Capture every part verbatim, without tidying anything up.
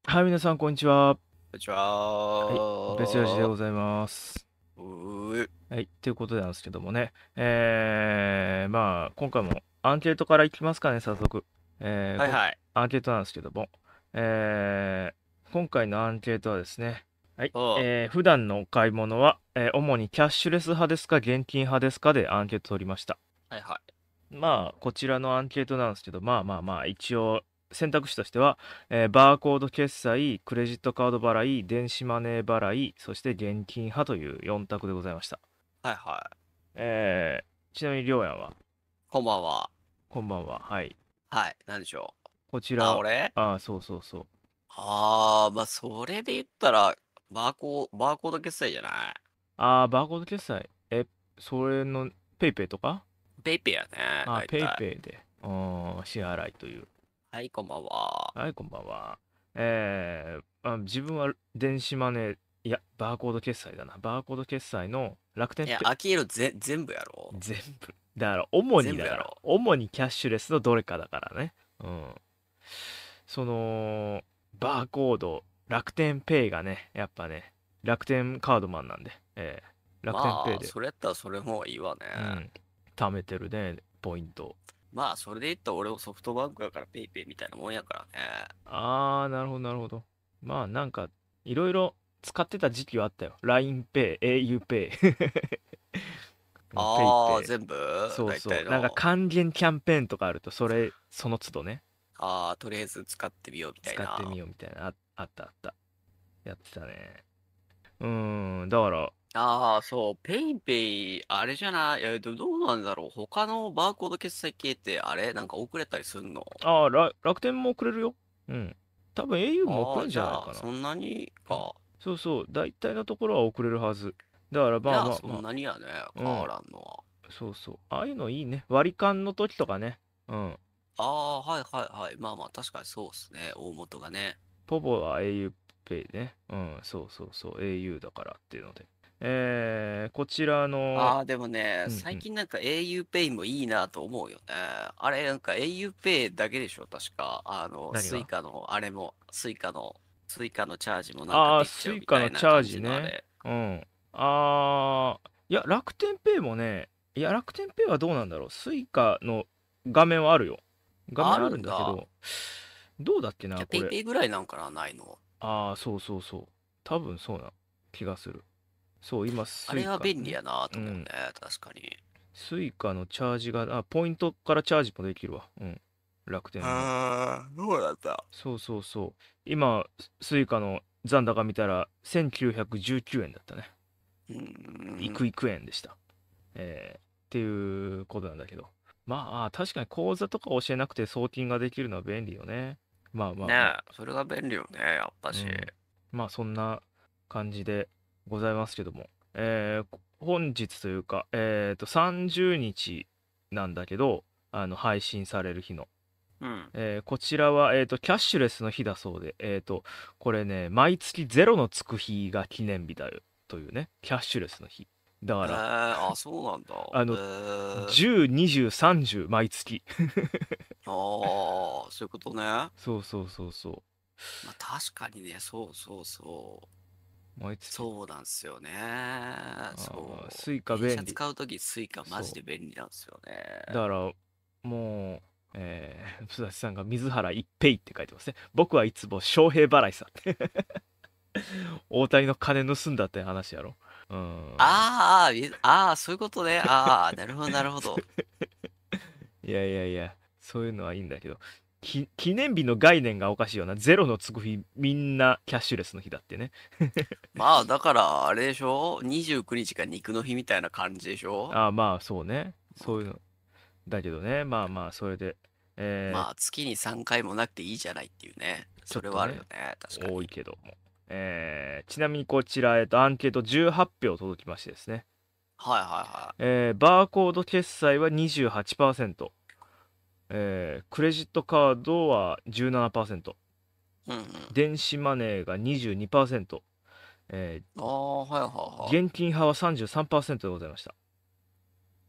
はい、皆さん、こんにちは。 こんにちはい、別ラジでは。 ございます。 うーはい、ということなんですけどもね、えー、まあ、今回もアンケートからいきますかね、早速。えー、こんはいはい。 アンケートなんですけども、えー、今回のアンケートはですね、はい、 おう。 えー、普段のお買い物は、えー主にキャッシュレス派ですか、現金派ですかでアンケート取りました。 はいはい。 まあ、こちらのアンケートなんですけど、まあまあまあ、一応、選択肢としては、えーバーコード決済、クレジットカード払い、電子マネー払い、そして現金派というよん択でございました。 はいはい。 えー、ちなみに、りょうやんは、 こんばんは。 こんばんは。はい。 はい。なんでしょう。あ、 こちら、 俺ああ、そうそうそう。 ああー、まあ、それで言ったら、バーコー、バーコード決済じゃない？ ああ、バーコード決済。え、それの、ペイペイとか。 ペイペイやね。 ああ、ペイ大体。 ペイで、うーん、支払いという。 はい、こんばんは。 はい、こんばんは。えー、あ、自分は電子マネー、いや、バーコード決済だな。バーコード決済の楽天いや、 ペアキエロぜ、全部やろ？ イ、全部。だから、主にだから、 全部やろ？ 主にキャッシュレスのどれかだからね。うん。その、バーコード、楽天ペイがね、やっぱね、楽天カードマンなんで、えー、楽天ペまあ、 イで、 それやったらそれもいいわね。 うん、貯めてるね、ポイント。 まあ、それで言ったら俺もソフトバンクやからペイペイみたいなもんやからね。 あー、なるほど、なるほど。まあ、なんか、いろいろ使ってた時期はあったよ。ラインペイ、auPay。うんペイああ、 ペイ。 全部大そうそう。なんか体の。 還元キャンペーンとかあると、それ、その都度ね、 ああ、とりあえず使ってみようみたい使ってみな。 ようみたいな、あ、あったあった。やってたね。うーん、だから、 ああ、そう、ペイペイ、あれじゃない、えっと、どうなんだろう。他のバーコード決済系って、あれなんか遅れたりすんの？ ああ、ら楽天もくれるよ。うん。多分 au もくああ、 れんじじゃあ、 ゃないかな。 そんなにか。 そうそう。大体のところは送れるはず。だからじゃあ、 まあまあまそんなにやね、 あ。う変わん。 らんのは。 そうそう。ああいうのいいね。割り勘の時とかね。うん。 ああ、はいはいはい。まあまあ、確かにそうっすね。大元がね。 ポポは auPay ね。うん。そうそうそう。au だからっていうので。えー、こちらの、 ああ、でもね、 うんうん。 最近なんか auPay もいいなと思うよね。あれ、なんか auPay だけでしょ、確か。あの、 何が。 スイカの、あれも、スイカの、スイカのチャージもなんかああー、 できちゃうみスイカたいな感のチャージね。 じのあれ。 うん。ああ、いや、楽天ペイもね、いや、楽天ペイはどうなんだろう。スイカの画面はあるよ。画あ面あるるんだ。 んだけど、どうだっけな、 じゃあ、 これ。 ペイペイぐらいなんかな、ないの？ ああ、そうそうそう。多分そうな気がする。そう、今、 あスイれは便利カのね。 やなと思うね。 うん。 確かに。 スイカのチャージが、あ、ポイントからチャージもできるわ。うん。楽天の。 ああ、そうだった。 そうそうそう。今、スイカの残高見たら、せんきゅうひゃくじゅうきゅうえんだったね。 うーん。 いくいく円でした。えーっていうことなんだけど。まあ、確かに口座とか教えなくて送金ができるのは便利よね。まあまあねえ、 まあ。 それが便利よね、やっぱし。 うん。まあそんな感じでございますけども。えー本日というか、えっと、さんじゅうにちなんだけど、あの、配信される日の。 うん。 えーこちらは、えっと、キャッシュレスの日だそうで、えっと、これね、毎月ゼロのつく日が記念日だよ、というね、キャッシュレスの日。だかえら、 ー、あ、そうなんだ。 あえの、 ー、 じゅう、にじゅう、さんじゅう毎月。 ああ、そういうことね。まそうそうそうそあ確かにね、そうそうそう。 う。毎月。 そうなんですよね。 あースそう。 イカ電車便利。 使うときスイカマジそで便利なんですよう。だね。 から、もう、えー、福田さんが水原一平って書いてますね。僕はいつも翔平払いさって。大谷の金盗んだって話やろ。うーん。 あーあー、みあー、そういうことね。ああ、なるほど、なるほど。 いやいやいや、そういうのはいいんだけど、き記念日の概念がおかしいよな。ゼロのつく日、みんなキャッシュレスの日だってね。 まあ、だから、あれでしょ？ にじゅうく 日が肉の日みたいな感じでしょ？ ああ、まあ、そうね。 うん。 そういうの。だけどね、まあまあ、それで、えーまあ、月にさんかいもなくていいじゃないっていうね。それはあるよちょっとね、 ね。確か多いに。 けども。えーちなみにこちら、えっと、アンケートじゅうはち票届きましてですね。 はいはいはえーバーコード決済はにじゅうはちパーセント、えークレジットカードはじゅうななパーセント、 い。うんうん。 電子マネーがにじゅうにパーセント、えーああ、はいはいは現金派はさんじゅうさんパーセントでございました。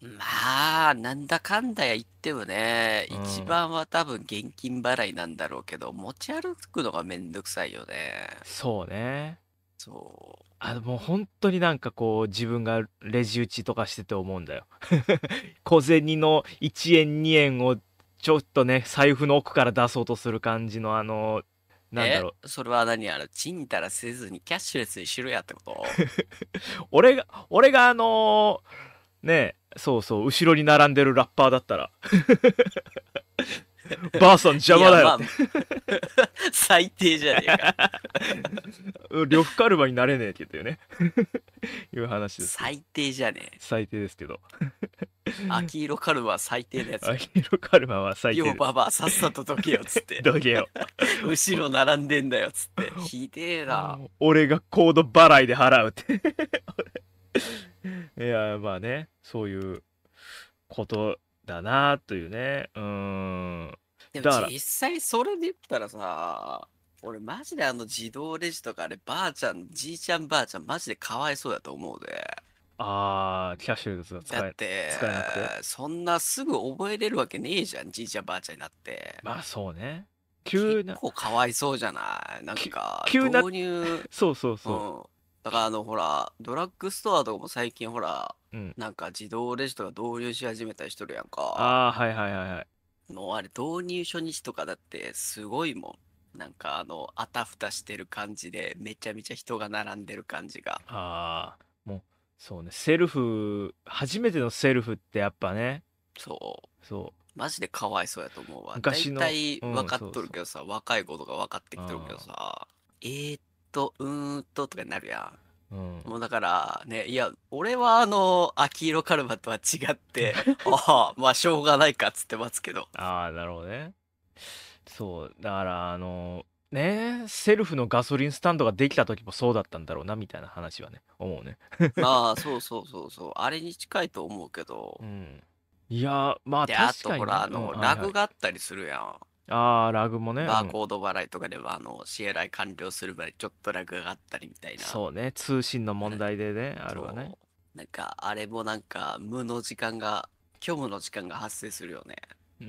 まあ、なんだかんだ言ってもね、 うん。 一番は多分現金払いなんだろうけど、持ち歩くのがめんどくさいよね。 そうね。 そあの、もう本当になんかこう、自分がレジ打ちとかしてて思うんだよ。小銭のいちえんにえんをちょっとね、財布の奥から出そうとする感じのあの、 う。え、 なんだろう。 それは何あの、ちんたらせずにキャッシュレスにしろやってこと？ 俺が、俺があのーね、そうそう、後ろに並んでるラッパーだったら、ばあさん邪いや、 魔だよってまあ、最低じゃねえか。 呂布カルマになれねえって言ったよね。いう話ですけど。 最低じゃねえ。 最低ですけど。 秋色カルマは最低なやつアや。 ヒルカルマは最低です。 ようババアさっさとどけよっつって。 どけよ。 後ろ並んでんだよっつって。ひでえな。 俺がコード払いで払うっていや、まあね、そういうことだなというね。うーん。 でもだから、 実際それで言ったらさ、俺マジであの自動レジとかあればあちゃん、じいちゃんばあちゃんマジでかわいそうだと思うで。 あー、キャッシュレスがだっ使え、 て、 使えなくて。 そんなすぐ覚えれるわけねえじゃん、じいちゃんばあちゃんになって。 まあそうね。 結急な、 構かわいそうじゃないなんきか、 急な、 導入、 そうそうそうん。だからあの、ほら、ドラッグストアとかも最近ほら、 う。うん。 なんか自動レジとか導入し始めたりしとるやんか。 あー、はいはいはいはい。 もうあれ導入初日とかだってすごいもん。なんかあの、あたふたしてる感じで、めちゃめちゃ人が並んでる感じが。 あー、もう、そうね。セルフ、初めてのセルフってやっぱね、 そう。 そう。 マジでかわいそうやと思うわ。だい昔の、 たいうん、 分かっそうそとるけどさ、若い子とか分かってう。 きてるけどあさ、えーっと、うーんととかになるやー、うん。 ん。もうだからね、いや、俺はあの、秋色カルマとは違って、ああ、まあしょうがないかっつってますけど。 ああ、なるほどね。そう、だから、あの、ね、セルフのガソリンスタンドができた時もそうだったんだろうな、みたいな話はね、思うね。 まあ、そうそうそうそう。あれに近いと思うけど。 うん。いや、まあで、あ確かにね。 とほら、あうん、 の、ラはいはい。 グがあったりするやん。 ああ、ラグもね、うん。 バーコード払いとかでは、あの、支払い完了するまでちょっとラグがあったりみたいな。 そうね、通信の問あれ題でね、あるわね。 そう。なんか、あれもなんか、無の時間が、虚無の時間が発生するよね。 うん、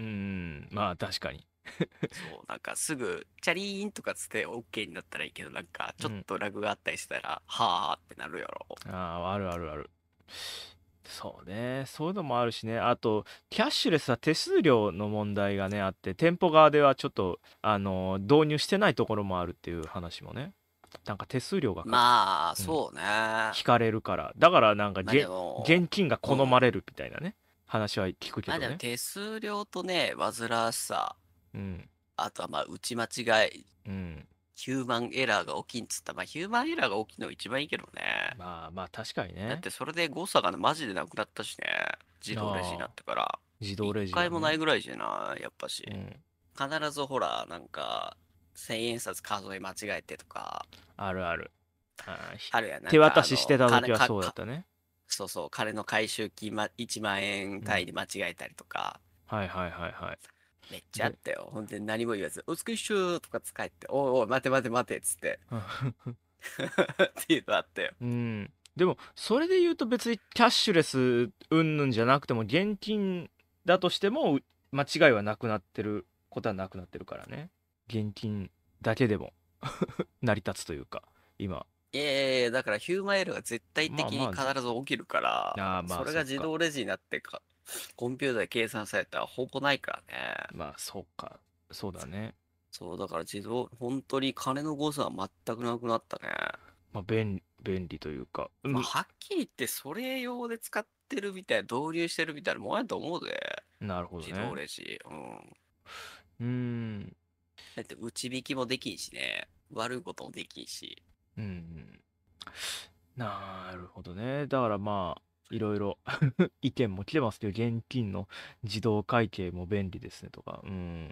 まあ確かに。 そう。なんか、すぐ、チャリーンとかつって OK になったらいいけど、なんか、ちょっうん。 とラグがあったりしたら、はーってなるやろ。 ああ、あるあるある。そうね、そういうのもあるしね。あと、キャッシュレスは手数料の問題がね、あって、店舗側ではちょっと、あの、導入してないところもあるっていう話もね。なんか手数料がか、 まあ、 うん、 そうね。ま引かれるから。だからなんかあでげ、 も、 現金が好うん。 まれるみたいなね。話は聞くけまあでもどね。 手数料とね、煩わしさ、 うん。 あとはまあ打ち間違い、 うん。 ヒューマンエラーが起きんっつったら、まあヒューマンエラーが起きるのが一番いいけどね。 まあまあ確かにね。 だってそれで誤差がねマジでなくなったしね。自動レジになっああ、 てから。一自動レジはね。 回もないぐらいじゃない、やっぱし。 うん。 必ずほら、なんか、千円札数え間違えてとか、 あるある。あーひあるやん。なん手渡ししてかあの、金、 た時はか、か、 そうだったね。 そうそう、金の回収金、ま、いちまん円うん。 単位で間違えたりとか、 はいはいはいはい。 めっちゃあっで、 たよ。ほんで何も言わず、お疲れっしゅーとか使えて、おいおい、待て待て待てっつって。っていうのあったよ。 うん。でも、それで言うと別にキャッシュレス云々じゃなくても、現金だとしても、う間違いはなくなってることはなくなってるからね。現金だけでも成り立つというか、今。 いやいやいや、だからヒューマンエラーが絶対まあまあ、 的に必ぜず起きるから、 ああ、まそれが自あそっか。 動レジになってか、コンピューターで計算されたらほぼないからね。 まあそっか。そうだね。 そう、だから自動、本当に金の誤差は全くなくなったね。 まあ便、便利というか。うまあ、 ん、 はっきり言ってそれ用で使ってるみたい、導入してるみたいなもんやと思うで。 なるほど自動ね。 レジ。うん。 うーん。 だって内引きもできんしね。悪いこともできんし。 うん。なるほどね。だからまあ、いろいろ意見も来てますけど、現金の自動会計も便利ですねとか。うん。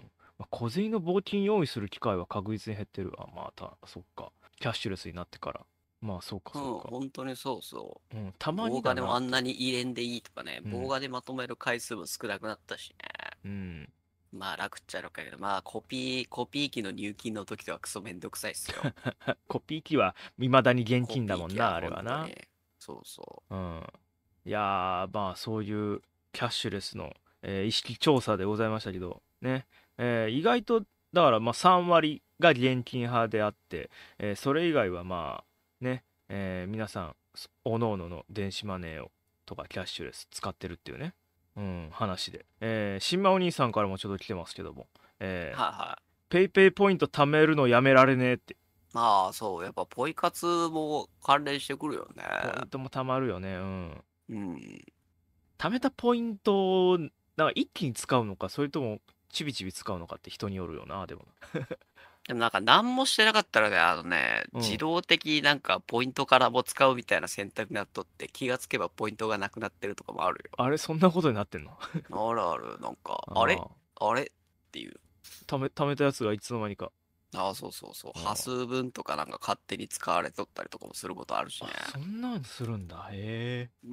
まあ、小銭の募金用意する機会は確実に減ってる。あ、また、そっか。キャッシュレスになってから。まあ、そうか、 うん、 そうか。 本当にそうそうん、たう。 まに棒金もあんなだなって。 に入れんでいいとかね、 うん。 棒金まとめる回数も少なくなったしね。 うん。 まあ楽っちゃ楽やけど、まあコピー、コピー機の入金の時とはクソめんどくさいっすよ。 コピー機は未だに現コ金だもんな、 ピー機はあれはな。 本当に。そうそうん。いやー、まあ、そういうキャッシュレスの、えー意識調査でございましたけどね、えー意外とだからまあさん割が現金派であって、えーそれ以外はまあね、えー皆さんおのおのの電子マネーをとかキャッシュレス使ってるっていうね、うん、話で、えー、新馬お兄さんからもちょっと来てますけども、えー、 はいはい。 ペイペイポイント貯めるのやめられねえって。 まあそう、やっぱポイ活も関連してくるよね。 ポイントも貯まるよね。うん。 うん。 貯めたポイントをなんか一気に使うのか、それともちびちび使うのかって人によるよな、でも。 でもなんか何もしてなかったらね、あのね、 うん。 自動的になんかポイントからも使うみたいな選択になっとって気がつけばポイントがなくなってるとかもあるあれ、そんなことになってんの？ よ。あるある、なんか、あれああ。 あれっていう。 貯め、貯めたやつがいつの間にか。 ああ、そうそうそう。端あ数分とかなんか勝手に使われとったりとかもすることあるしあ、 ね。 そんなんするんだ。へえ。 うん、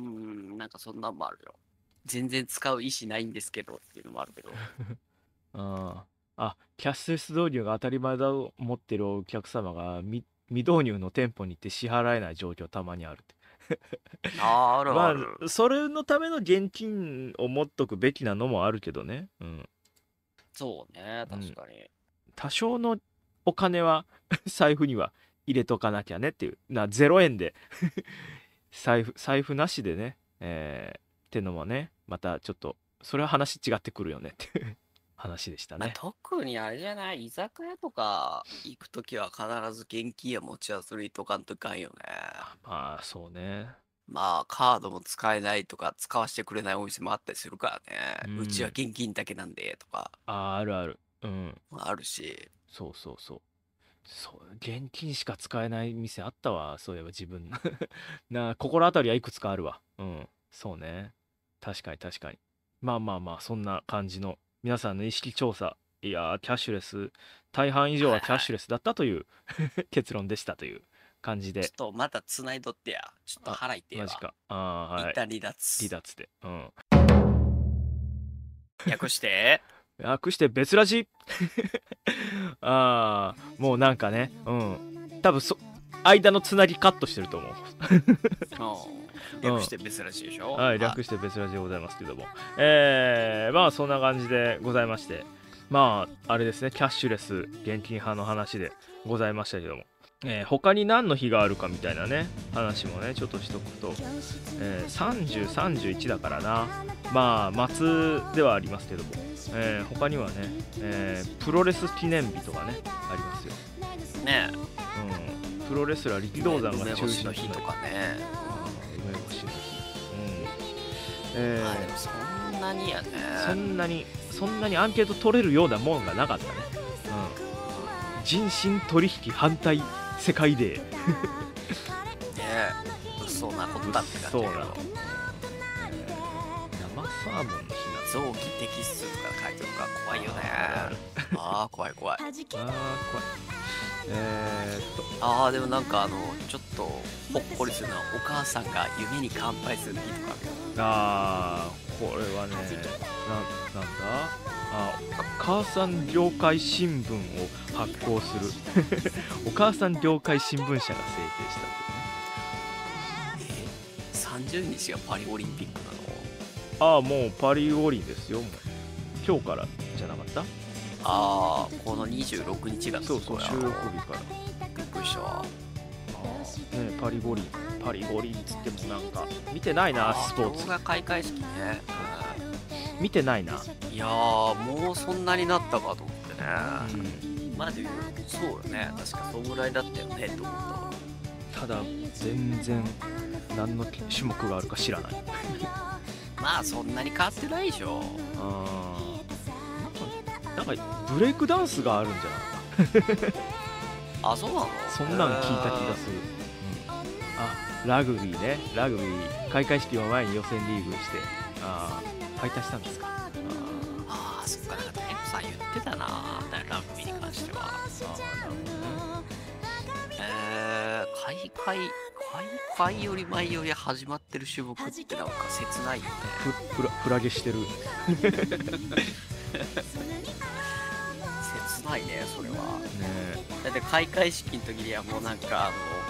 なんかそんなんもあるよ。全然使う意思ないんですけどっていうのもあるけど。 ああ。あ、キャッシュレス導入が当たり前だと思ってるお客様が未、未導入の店舗に行って支払えない状況たまにあるって。 ああ、あるあまる。 あ、それのための現金を持っとくべきなのもあるけどね。うん。 そうね、 うん。 確かに。 多少のお金は財布には入れとかなきゃねっていう。な、ゼロえんで財布、財布なしでね、えー、ってのもね、またちょっと、それは話違ってくるよねっていう話でしたまあ、 ね。 特にあれじゃない、居酒屋とか行くときは必ず現金や持ち忘れとかんといかんよね。 まあ、そうね。 まあ、カードも使えないとか、使わせてくれないお店もあったりするからね。うちはうん。 現金だけなんで、とか、 あ、あるある。うん。 あるし。 そうそうそう。そう、現金しか使えない店あったわ。そういえば自分。な、心当たりはいくつかあるわ。うん。そうね。確かに確かに。まあまあまあ、そんな感じの皆さんの意識調査。いやー、キャッシュレス、大半以上はキャッはいはい。 シュレスだったという結論でしたという感じで。 ちょっとまた繋いどってや。ちょっとあ、 腹痛えわ。 マジか。ああ、はい。 一旦離脱。 離脱で。うん。 略して、 略して別ラジああ、もうなんかね、うん。多分そ、間のつなぎカットしてると思う。 うん。 うん。 略して別らしいでしょはい、 は略して別ラジでございますけども。えー、まあそんな感じでございまして、まあ、あれですね、キャッシュレス、現金派の話でございましたけども、えー他に何の日があるかみたいなね、話もね、ちょっとしとくと、えーさんじゅう、さんじゅういちだからな、まあ、末ではありますけども、えー他にはね、えープロレス記念日とかね、ありますよ。 い。ねうん、プロレスラー力え、 道梅、梅山が中干しの日心となり、 とかね。 あー梅干しの日。うんまあでえもそんなにやね。 ーそんなに、そんなにアンケート取れるようなもんがなかったね。うん、人身取引反対世界デー。 ねえ、物騒なこ物ったって感じ騒な、 だけど。 生サーモンの日なんだ。 臓器摘出とか書いてるから怖いよね。 あーあるある。 ああ、怖い怖い。 あー怖い。えー、っとああ、でもなんかあの、ちょっとほっこりするのはお母さんが夢に乾杯する日とかあるよ。 あーこれはね、な、なんだ、あか母さん了解新聞を発行するお母さん了解新聞社が制定したっていうね。 えー、さんじゅうにちがパリオリンピックなの？ ああ、もうパリ五輪ですよ。もう今日からじゃなかった？ ああ、このにじゅうろくにちがってそうそう、 ことや。 収録日から。 びっくりしたわ。 ああ、ね、パリ五輪。パリ五輪っつってもなんか、見てないな、 ああ、 スポーツ。 今日が開会式ね。 見てないな。 うん、いやー、もうそんなになったかと思ってうね。 ん。 マジ、そうよね。確かそんぐらいだったよね、と思ったわ。 ただ、全然、何の種目があるか知らない。 まあ、そんなに変わってないでしょ。 あーなんか、なんかブレイクダンスがあるんじゃないか。 あ、そうなの？ そんなん聞いた気がする。うん、あ、ラグビーね。ラグビー。開会式を前に予選リーグして、ああ、敗退したんですか。あああ、そっか、なんか、テンさん言ってたな、ラグビーに関しては。 あ、なるほどね。 えー、開会、開会より前より始まってる種目ってなんか切ないよね。 フフラフラゲしてる。 切ないね、それは。 ねだって開会式の時にはもうなんかあの、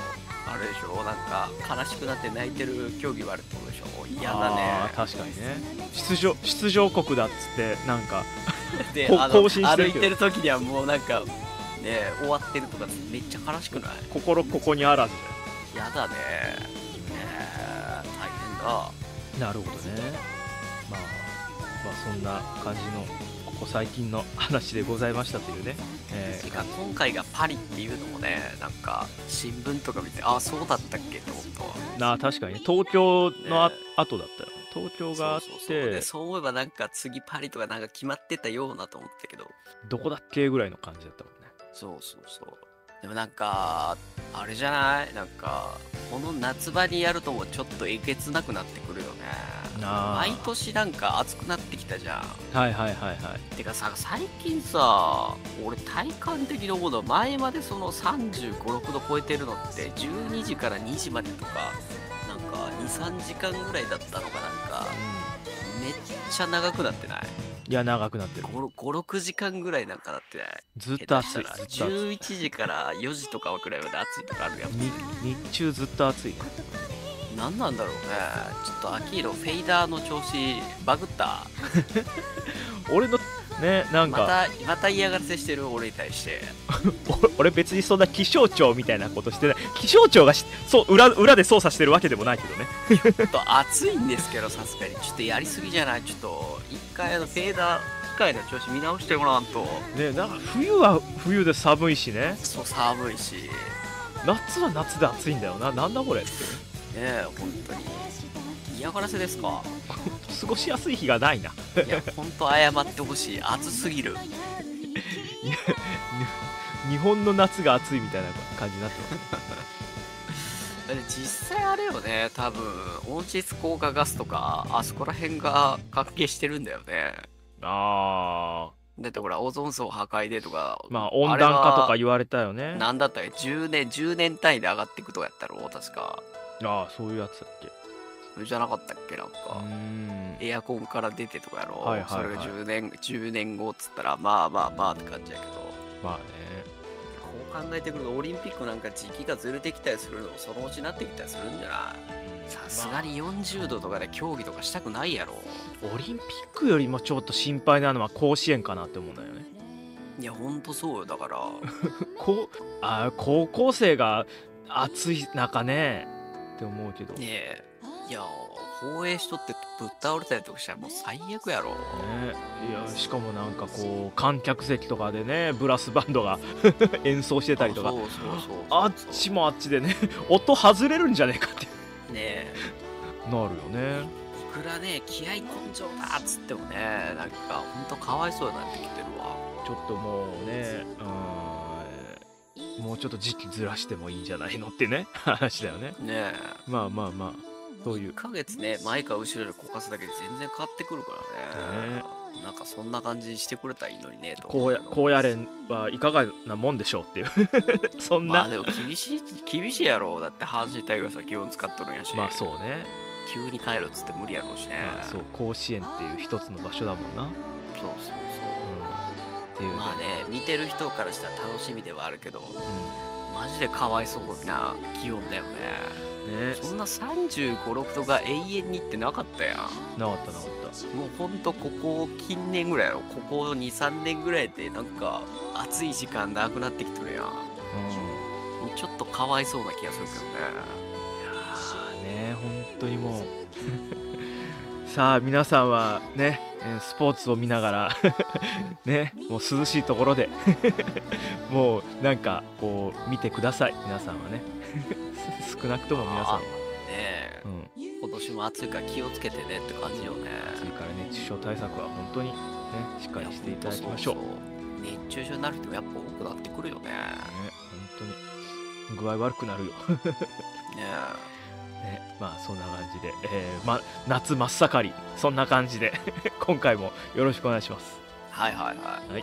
あれでしょ、なんか悲しくなって泣いてる競技はあるってことでしょ。嫌だあね。 ー確かにね。出場出場国だっつってなんかで、 こあの更新してるけど歩いてる時にはもうなんかね終わってるとかめっちゃ悲しくない？ 心ここにあらず嫌だね。ねえ、大変だ。 ね。なるほどね。まあまあそんな感じのここ最近の話でございましたというね。えてか今回がパリっていうのもね、なんか新聞とか見て、あ、そうだったっけって思ったわ。 ー、なあ確かにね東京のあ、 ね後だったよ。東京があっそうそうそう。 てで、そう思えばなんか次パリとかなんか決まってたようなと思ったけど、 どこだっけぐらいの感じだったもんね。 そうそうそう。でもなんか、あれじゃないなんか、この夏場にやるともうちょっとえげつなくなってくるよね。 あー毎年なんか暑くなってきたじゃん。 はいはいはいはい。 てかさ、最近さ、俺体感的に思うのは、前までそのさんじゅうご、ろくど超えてるのってじゅうにじからにじまでとか、なんかに、さんじかんぐらいだったのがなんか、めっちゃ長くなってない？ いや長くなってる。 ご、ろくじかんぐらいなんかなってない？ ずっと暑い。ずっ下手したらと暑い。 じゅういちじからよじとかくらいまで暑いとかあるやん。 に日中ずっと暑いね。 なんなんだろうね。ちょっとアキーロフェイダーの調子バグった。 俺のねなんまか、 たまた嫌がらせしてる俺に対して。 お俺別にそんな気象庁みたいなことしてない。気象庁がしそう裏裏で操作してるわけでもないけどね。 ちょっと暑いんですけど、さすがにちょっとやりすぎじゃない？ちょっと一回あのフェーダー機械の調子見直してもらわんと。 ねなんか冬は冬で寒いしね。 そう、寒いしね。 夏は夏で暑いんだよな。なんだこれって。 え、本当に嫌がらせですか？ 過ごしやすい日がないな。 いや本当謝ってほしい。暑すぎる。 いや日本の夏が暑いみたいな感じになってますね。 だって実際あれよね、多分温室効果ガスとかあそこら辺が関係してるんだよね。 あだってほらオゾン層破壊でとか、 ーまあ温暖化とか言われたよね。 なんだったっけ、じゅうねんじゅうねん単位で上がっていくとかやったろ確か。 ああそういうやつだっけ。 それじゃなかったっけ？なんかうーんエアコンから出てとかやろ、 はいはいはいそれがじゅうねんじゅうねんごっつったらまあまあまあって感じやけど、 まあね。 こう考えてくるとオリンピックなんか時期がずれてきたりするのもそのうちになってきたりするんじゃない？さすがによんじゅうどとかで競技とかしたくないやろ。 オリンピックよりもちょっと心配なのは甲子園かなって思うんだよね。 いやほんとそうよ。だからこうあー高校生が暑い中ねって思うけどね。 ねえ、いや放映しとってぶっ倒れたりとかしたらもう最悪やろ。 いやしかもなんかこう観客席とかでねブラスバンドが演奏してたりとか、 そうそうそうそうあっちもあっちでね音外れるんじゃねえかってねえ、 なるよね。 いくらね気合根性だっつってもね、なんかほんとかわいそうになってきてるわ。 ちょっともうねうーんもうちょっと時期ずらしてもいいんじゃないのってね話だよね。 ねえ、 まあまあまあそういういっかげつね前か後ろでこかすだけで全然変わってくるからね。 ねなんかそんな感じにしてくれたらいいのにねと思うけど。 高野高野連はいかがなもんでしょうっていうそんなまあでも厳しい厳しいやろ。だって阪神タイガースは基本使っとるんやし、 まあそうね、 急に帰るっつって無理やろうしね。 まあ、そう甲子園っていう一つの場所だもんな、うん、っそうそうていうね、 まあね、見てる人からしたら楽しみではあるけど、 うマジでかわいそうな気温だよね。 ん、ねそんなさんじゅうご、ろくどが永遠にってなかったやん。 なかったなかったもうほんとここ近年ぐらいやろ。ここに、さんねんぐらいでなんか暑い時間なくなってきとるやん。 うんもうちょっとかわいそうな気がするけどね。 ね本当にもうさあ皆さんはねえースポーツを見ながらねもう涼しいところでもうなんかこう見てください皆さんはね少なくとも皆さんは、 ねえ、 うん、 今年も暑いから気をつけてねって感じよね。 それから熱中症対策は本当にねしっかりしていただきましょう。 いやほんとそうそう熱中症になる人もやっぱ多くなってくるよね。 ね本当に具合悪くなるよねね、まあそんな感じで、えーま、夏真っ盛りそんな感じで今回もよろしくお願いします。 はいはいはい。 はい、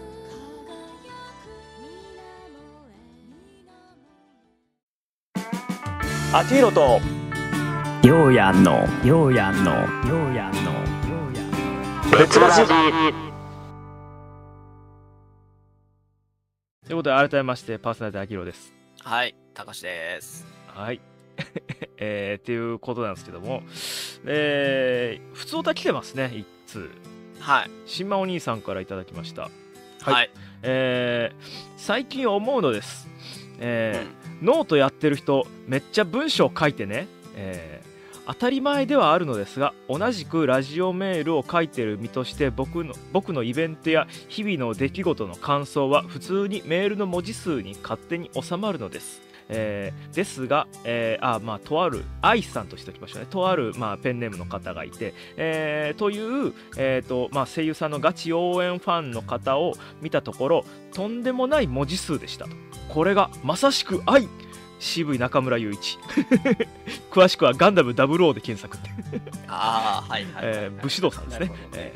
あきひろとようやんのようやんのようやんのようやんの別ラジということで改めましてパーソナリティあきひろです。 はい、たかしです。 はいえー、っていうことなんですけども、えー、普通歌来てますね。一通はい。 新馬お兄さんからいただきました。はい、 はい。 えー、最近思うのです、えーうん、ノートやってる人めっちゃ文章書いてね、えー当たり前ではあるのですが、同じくラジオメールを書いてる身として僕の僕のイベントや日々の出来事の感想は普通にメールの文字数に勝手に収まるのです。えー、ですが、えー、あまあとある愛さんとしておきましょうね。とある、まあ、ペンネームの方がいて、えー、という、えーとまあ、声優さんのガチ応援ファンの方を見たところ、とんでもない文字数でした。これがまさしく愛。渋い中村雄一詳しくはガンダムダブルオーで検索ああはいはい、 えー、武士道さんですね。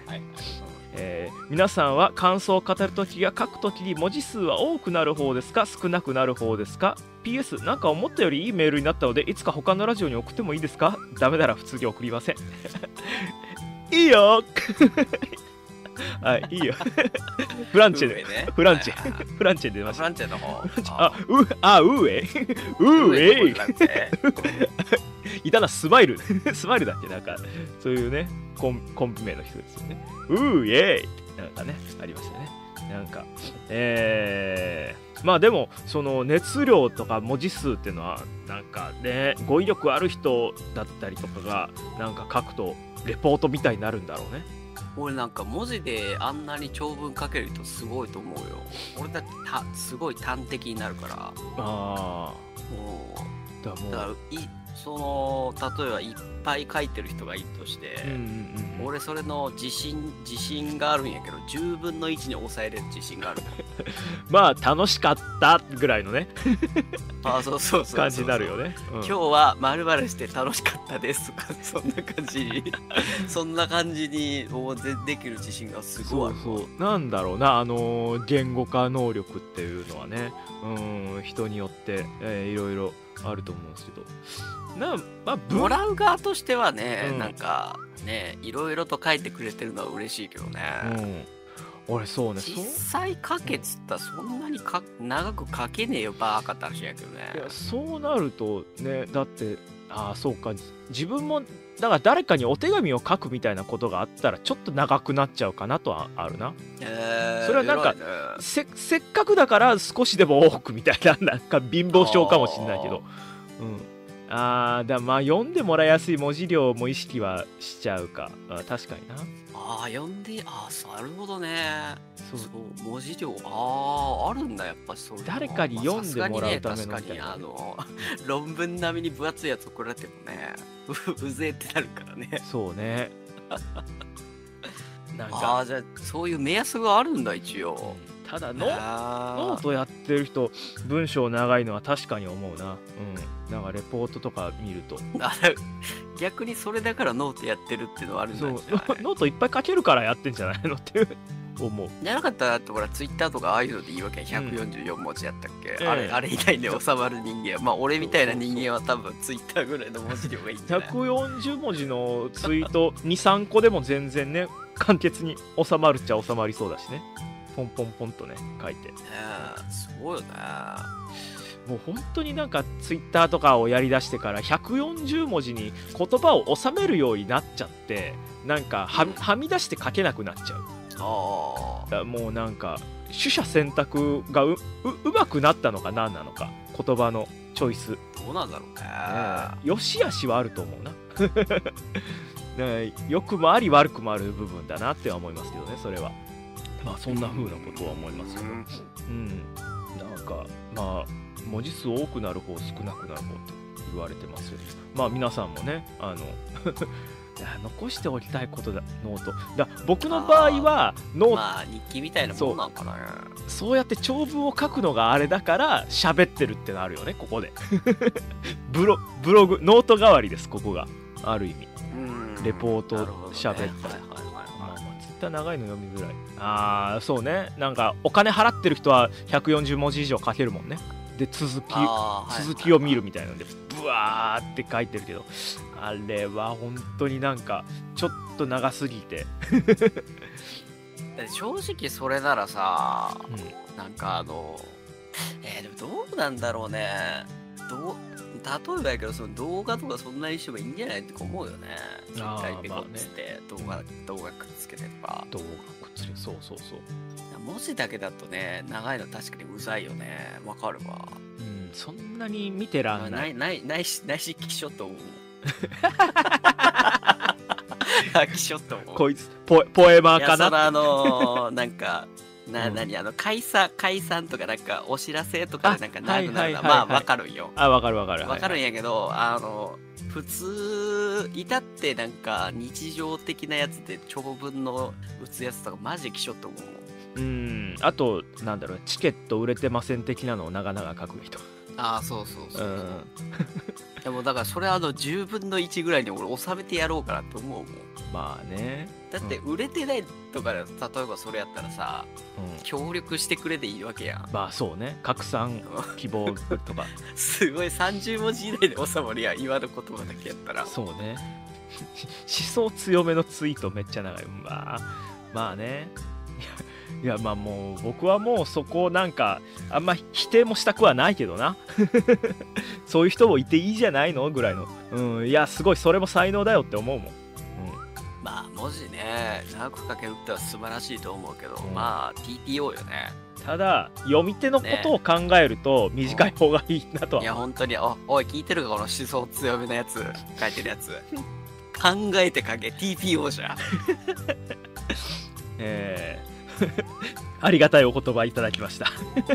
皆さんは感想を語るときや書くときに文字数は多くなる方ですか、少なくなる方ですか？ ピーエス なんか思ったよりいいメールになったので、いつか他のラジオに送ってもいいですか？ダメなら普通に送りませんいいよはい、いいよフランチェで、ね、フランチェフランチェで出ました。 フランチェの方あうあうえうえいたな。スマイルスマイルだっけ、なんかそういうねコンコンビ名の人ですよね。うえいなんかねありましたね。なんかえー、まあでもその熱量とか文字数っていうのはなんかね語彙力ある人だったりとかがなんか書くとレポートみたいになるんだろうね。 俺なんか文字であんなに長文書ける人すごいと思うよ。俺だってたすごい端的になるから。ああもうだもうだからいその例えばいっぱい書いてる人がいいとして、うんうんうん、俺それの自信自信があるんやけどじゅうぶんのいちに抑えれる自信があるまあ楽しかったぐらいのねあそうそうそう感じになるよね、 うん、今日は丸々して楽しかったですとかそんな感じにそんな感じにもう で, できる自信がすごいある。 そうそうなんだろうな、あのー、言語化能力っていうのはね、うん人によって、えー、いろいろあると思うんですけどな、まあ、 もらう側としてはね、 うん、 なんかねいろいろと書いてくれてるのは嬉しいけどね、 うん、俺そうね実際書けっつったらそんなにか長く書けねえよバーカって話やけどね。 いやそうなるとねだってああそうか自分もだから誰かにお手紙を書くみたいなことがあったらちょっと長くなっちゃうかなとはあるな、 えー、 それはなんか、 ね、 せ, せっかくだから少しでも多くみたいななんか貧乏症かもしんないけどうんあーだまあ読んでもらいやすい文字量も意識はしちゃうか。あ確かにな。 ああ読んでああなるほどね。そうそう文字量あああるんだやっぱそういう誰かに読んでもらうためのみたいな、 まあ、確かにあの論文並みに分厚いやつ送られてもねう, うぜえってなるからね。 そうねなんかああじゃあそういう目安があるんだ一応。 ただノノートやってる人文章長いのは確かに思うな。うんなんかレポートとか見るとあ逆にそれだからノートやってるっていうのはあるんじゃない？ そうノートいっぱい書けるからやってんじゃないのっていう思う。 じゃなかったらってほらツイッターとかああいうので言い訳ひゃくよんじゅうよん文字やったっけ、うん、あれ、えー、あれ以内で収まる人間まあ俺みたいな人間は多分ツイッターぐらいの文字量がいいんじゃない？ ひゃくよんじゅう文字のツイートにさんこでも全然ね簡潔に収まるっちゃ収まりそうだしね。ポンポンポンとね書いて、 ね、すごいよね。 もう本当になんかツイッターとかをやりだしてからひゃくよんじゅう文字に言葉を収めるようになっちゃってなんか は,、うん、はみ出して書けなくなっちゃう。 あだもうなんか取捨選択が う, う, うまくなったのか何なのか言葉のチョイスどうなんだろうね。 ねよしあしはあると思うなね良くもあり悪くもある部分だなっては思いますけどねそれは。まあそんな風なことは思いますけど、うん、うん、なんかまあ文字数多くなる方少なくなる方って言われてますよ。まあ皆さんもねあの残しておきたいことだノートだ僕の場合はノートまあ日記みたいなもんなんかな。 そうそうやって長文を書くのがあれだから喋ってるってのあるよねここでブロブログノート代わりですここがある意味うんレポート喋ったり、ね長いの読みづらい。ああそうねなんかお金払ってる人はひゃくよんじゅう文字以上書けるもんね。で続き続きを見るみたいなのでブワーって書いてるけどあれは本当になんかちょっと長すぎて正直それならさ、うん、なんかあのえー、でもどうなんだろうね。どう例えばやけどその動画とかそんなにしてもいいんじゃないって思うよね。 あーツイッターにペコっつって動画、動画くっつけてとか。 動画くっつけそうそうそう。 文字だけだとね、長いの確かにうざいよね。わかるわ。 うん、そんなに見てらんな。 ないい、ない、ないし、ないし、きしょと思う。きしょと思う。 こいつポポエマーかいや、そのな。 あのー、なんか、な、 うんなに、あの、解散、解散とかなんか、お知らせとかでなんかなるなら、 はいはいはいはいまあ、わかるんよ。 あ、わかるわかる。 わかるんはいはいやけど、あの、普通、いたってなんか、日常的なやつで長文の打つやつとか、マジできしょと思うもん。 うん、あとなんだろう、チケット売れてません的なのを長々書く人。 ああ、そうそうそうう。 ん、 でもだからそれあのじゅうぶんのいちぐらいに俺収めてやろうかなと思うもん。 まあね。 だって売れてないとかで例えばそれやったらさ、 うん、 協力してくれでいいわけやん。 まあそうね、拡散希望とか。 すごいさんじゅうもじ以内で収まるやん、今の言葉だけやったら。 そうね。思想強めのツイートめっちゃ長い。まあまあね。いやまあもう僕はもうそこをなんかあんま否定もしたくはないけどな。そういう人もいていいじゃないのぐらいの、うん、いやすごいそれも才能だよって思うもん。 まあ文字ね、長く書けるっては素晴らしいと思うけど、 うんまあ ティーピーオー よね。 ただ読み手のことを考えると短い方がいいなとは、 いや本当に、おおい聞いてるかこの思想強めのやつ、書いてるやつ。考えて書け、ティーピーオー じゃん。 えーありがたいお言葉いただきました。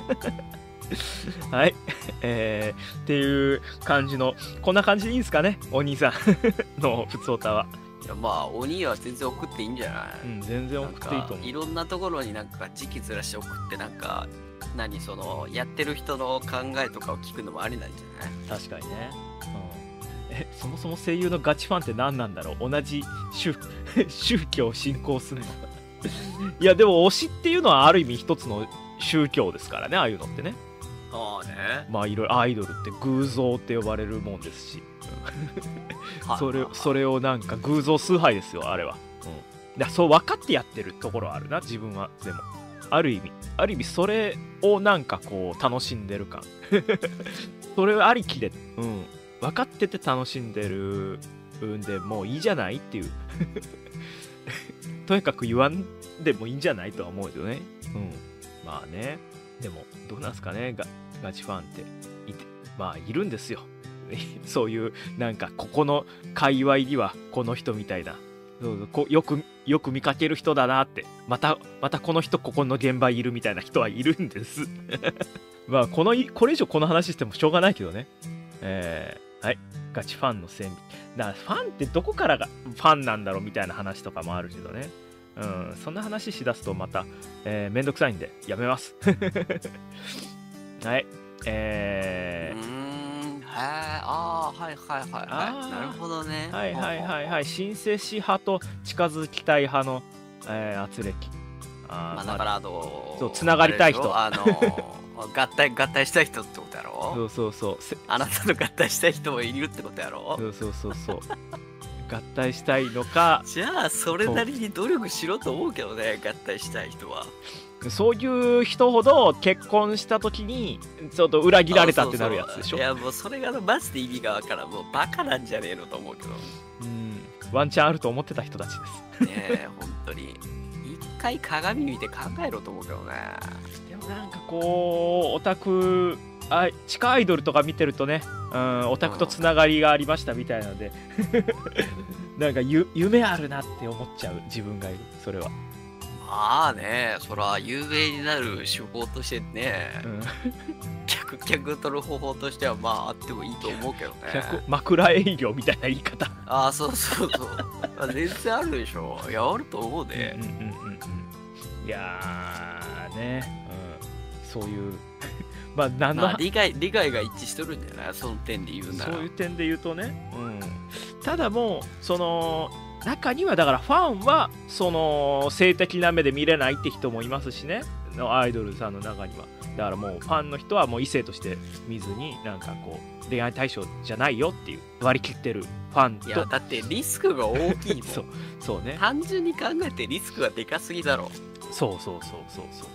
はい、えー、っていう感じの、こんな感じでいいんですかね、お兄さんのふつおたは。 いやまあ鬼は全然送っていいんじゃない、 うん、全然送っていいと思う。 なんかいろんなところになんか時期ずらして送って、なんか何そのやってる人の考えとかを聞くのもありなんじゃない？ 確かにね、うん、えそもそも声優のガチファンって何なんだろう。同じ 宗, 宗教を信仰するの。いやでも推しっていうのはある意味一つの宗教ですからね、ああいうのってね。 ああね。 まあいろいろアイドルって偶像って呼ばれるもんですし、それそれをなんか偶像崇拝ですよあれは。うん、だそう分かってやってるところあるな自分は。でもある意味ある意味それをなんかこう楽しんでる感。それありきで、うん、分かってて楽しんでるんでもういいじゃないっていう。とにかく言わんでもいいんじゃないとは思うよね。うん、まあね。でもどうなんすかね、ガガチファンっていて、まあいるんですよ。そういうなんかここの界隈にはこの人みたいな、そうそうこよくよく見かける人だなって、またまたこの人ここの現場いるみたいな人はいるんです。まあこのこれ以上この話してもしょうがないけどね。えー、はい、ガチファンの線引き。だからファンってどこからがファンなんだろうみたいな話とかもあるけどね。うん、そんな話しだすとまた、えー、めんどくさいんでやめます。はい、えー、 うーん、へえ、ああ、はいはいはいはい。なるほどね。 はいはいはいはい、新生死派と近づきたい派の、えー、圧力。あまあだからあのー、 そうつながりたい人あれでしょあのー合体合体したい人ってことやろ。 そうそうそうせあなたの合体したい人もいるってことやろ。 そうそうそうそう合体したいのか、 じゃあそれなりに努力しろと思うけどね、合体したい人は。 そういう人ほど結婚した時にちょっと裏切られたってなるやつでしょ。 そうそうそう、いやもうそれがマジで意味がわからん、もうバカなんじゃねえのと思うけど。 うん、ワンチャンあると思ってた人たちです。 ねえ本当に一回鏡見て考えろと思うけどね。 でもなんかこうオタクあ地下アイドルとか見てるとね、うん、オタクとつながりがありましたみたいなので、なんかゆ夢あるなって思っちゃう自分がいる。それは、 まあね、そら有名になる手法としてね、 うん、 客客取る方法としてはまああってもいいと思うけどね。 枕営業みたいな言い方。 ああそうそうそう。まあ全然あるでしょ。いやあると思うで。 うんうんうんうん、いやーね、うん、そういうまあ何の、 まあ、理解理解が一致しとるんじゃない、その点で言うなら。 そういう点で言うとね、うん、ただもうその中にはだからファンはその性的な目で見れないって人もいますしね、のアイドルさんの中には。だからもうファンの人はもう異性として見ずに、なんかこう恋愛対象じゃないよっていう割り切ってるファンと。 いやだってリスクが大きいもん。 そうそうね、 単純に考えてリスクがでかすぎだろ。 そうそうそうそうそう。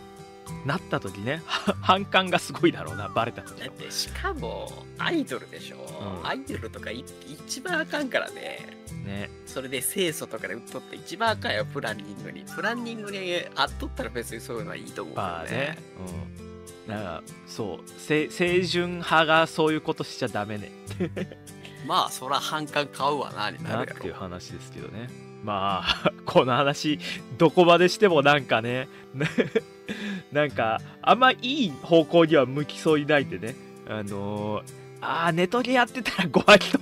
なった時ね反感がすごいだろうな、バレた時の。 だってしかもアイドルでしょ、 うんアイドルとかい一番あかんからね。 ね、 それで清楚とかで売っとって一番あかんよ、プランニングに。プランニングにあっとったら別にそういうのはいいと思うけどまあねね。、 うん、だからそうせ清純派がそういうことしちゃダメねまあそら反感買うわなにななっるやろ。 ていう話ですけどね。まあこの話どこまでしてもなんかねなんかあんまいい方向には向きそうにないんでね、あのー、あーネトゲやってたらごまきと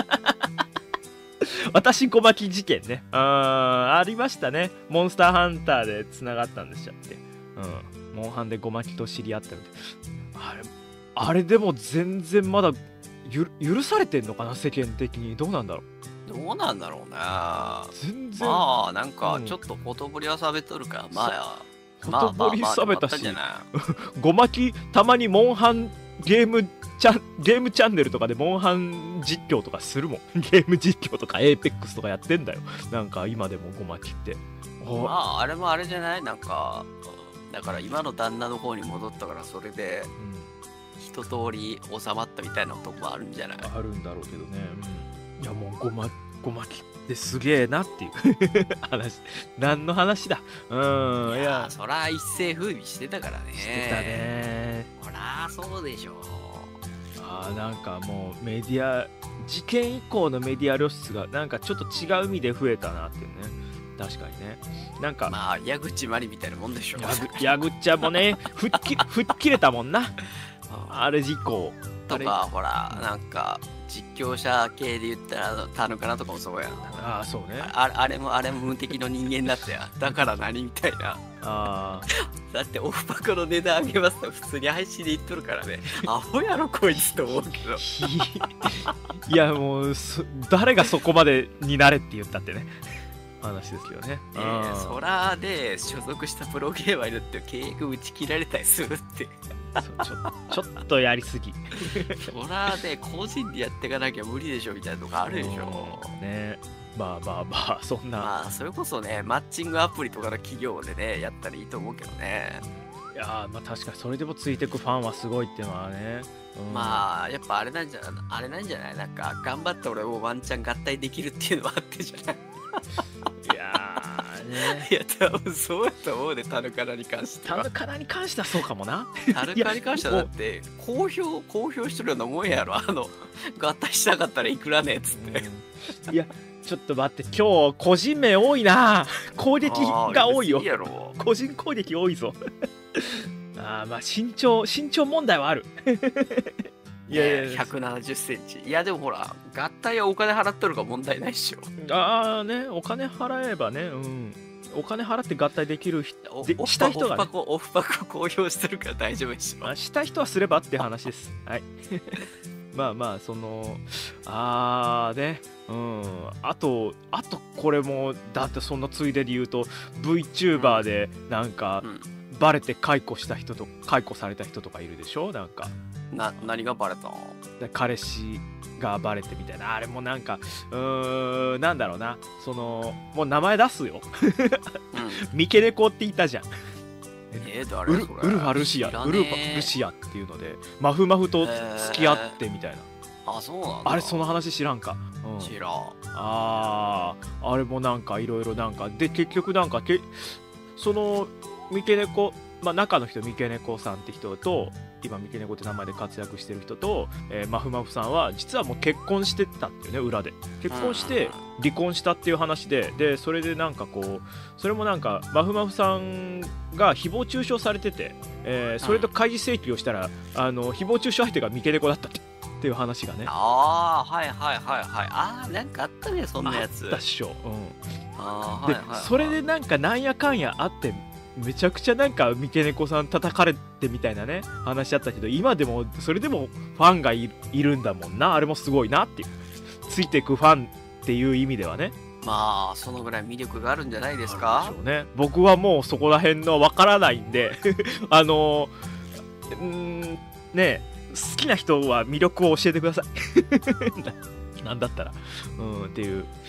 私ごまき事件ね、あーありましたね。モンスターハンターでつながったんでしたっけ。うん、モンハンでごまきと知り合ったので、あれあれでも全然まだゆ許されてんのかな、世間的に。どうなんだろう。 どうなんだろうね。ま全然あなんかうんちょっとほとぼりは冷めとるから、まあほとぼり冷めたしまあまあまあまあまあったんじゃないごまきたまにモンハンゲームチャンゲームチャンネルとかでモンハン実況とかするもんゲーム実況とかエーペックスとかやってんだよ、なんか今でもごまきって。おまああれもあれじゃない、なんかだから今の旦那の方に戻ったからそれでうん一通り収まったみたいなとこもあるんじゃない。 あるんだろうけどね、うん、いやもうごまごまきってすげえなっていう話。何の話だ。うんいいややーそら一世風靡してたからね。 してたね。 ほらそうでしょ。 あーなんかもうメディア事件以降のメディア露出がなんかちょっと違う意味で増えたなっていうね。確かにね。なんか、 まあ矢口真理みたいなもんでしょ。 やぐやぐっちゃんもね吹っき吹っ切れたもんな、あれ以降。 とかほらなんか実況者系で言ったらタヌカナとかもそうやん。 ああそうね。 ああれもあれも無敵の人間だったやん。だから何みたいな。 あだってオフパコの値段上げますと普通に配信で言っとるからね。アホやろこいつと思うけど。 ーいやもうそ誰がそこまでになれって言ったってね話ですけどね。 えー、そらで所属したプロゲーマーによっては契約打ち切られたりするってそうちょちょっとやりすぎ。 そらで個人でやっていかなきゃ無理でしょみたいなとこあるでしょ。 うんねまあまあまあそんな、 まあそれこそねマッチングアプリとかの企業でねやったらいいと思うけどね。 いやーまあ確かにそれでもついてくファンはすごいっていうのはね、うん、 まあやっぱあれなんじゃあれなんじゃない、なんか頑張って俺もワンチャン合体できるっていうのはあってじゃない。 いやーねいや多分そうやと思うね、タヌカナに関しては。 タヌカナに関してはそうかもな。 タヌカナに関してはだって公表公表してるようなもんやろ。あの合体しなかったらいくらねっつって、 うんいやちょっと待って今日個人名多いな、攻撃が多いよあーいやろ。 個人攻撃多いぞあーまあ身長身長問題はあるいやいやいひやゃくななじゅっセンチ。いやでもほら合体はお金払ってるから問題ないっしょ。 ああねお金払えばね、うんお金払って合体できる人でおオフした人がねオフパコオフパコ公表してるから大丈夫でしょ。 まあ、した人はすればって話ですはいまあまあそのあーねうんあとあとこれもだってそんなついでに言うと VTuber でなんかうんバレて解雇した人と解雇された人とかいるでしょ。なんかな何がバレたの？ で彼氏がバレてみたいな、あれもなんかうーんなんだろうな、そのもう名前出すようん。 ミケネコっていたじゃん。 えー、誰ウルそれウルファルシア知らねえウルファルシアっていうのでマフマフと付き合ってみたいな、 あ、そうなんだ。 あれその話知らんか、うん、 知らん。 あーあれもなんかいろいろなんかで結局なんかけそのミケネコ、まあ、中の人ミケネコさんって人と今ミケネコって名前で活躍してる人と、えーマフマフさんは実はもう結婚してたっていうね、裏で結婚して離婚したっていう話で、でそれでなんかこうそれもなんかマフマフさんが誹謗中傷されてて、えーそれと開示請求をしたら、あの誹謗中傷相手がミケネコだったってっていう話がねああ、はいはいはいはい。ああ、なんかあったね、そんなやつ。 あったっしょ、うん、 ああ、 で、 はいはいはい。 それでなんかなんやかんやあってめちゃくちゃなんか三毛猫さん叩かれてみたいなね話だったけど、今でもそれでもファンが い, いるんだもんな。あれもすごいなっていう、ついていくファンっていう意味ではね、 まあ、そのぐらい魅力があるんじゃないですあるかでしょうね。僕はもうそこら辺のわからないんであのうーんね好きな人は魅力を教えてくださいななんだったらうんっていう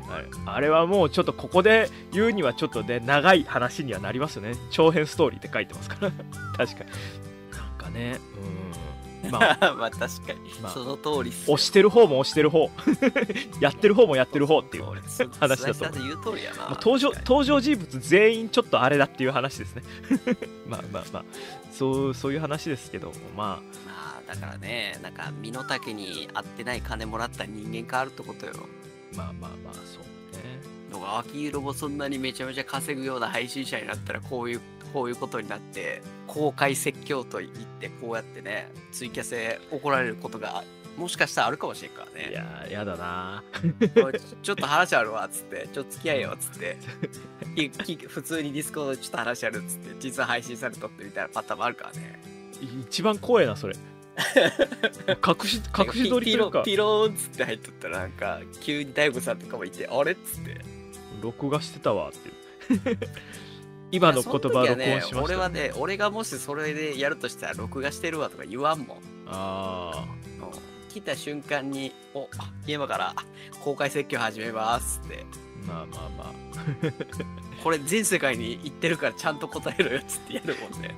はい、あれはもうちょっとここで言うにはちょっとね長い話にはなりますよね。長編ストーリーって書いてますから確かになんかね、うん、まあまあ確かに、まあ、その通りっす。 押してる方も押してる方やってる方もやってる方っていう話だと。 言う通りやな。 登場登場人物全員ちょっとあれだっていう話ですねまあまあまあそうそういう話ですけど、まあまあだからね、なんか身の丈に合ってない金もらった人間変わるってことよ。 まあまあまあそうね。 のが秋色もそんなにめちゃめちゃ稼ぐような配信者になったらこういうこういうことになって公開説教と言ってこうやってねツイキャスで怒られることがもしかしたらあるかもしれんからね。 いややだなおいちょっと話あるわっつってちょっと付き合いよっつってきき普通にディスコードでちょっと話あるっつって実は配信されとってみたいなパターンもあるからね。 一番怖いなそれ隠し隠し撮りするかピローンっつって入っとったらなんか急に大悟さんとかもいてあれっつって録画してたわっていう今の言葉録音しました、 ね、俺はね俺がもしそれでやるとしたら録画してるわとか言わんもん。 ああ来た瞬間にお今から公開説教始めますってまあまあまあこれ全世界に言ってるからちゃんと答えろよっつってやるもんね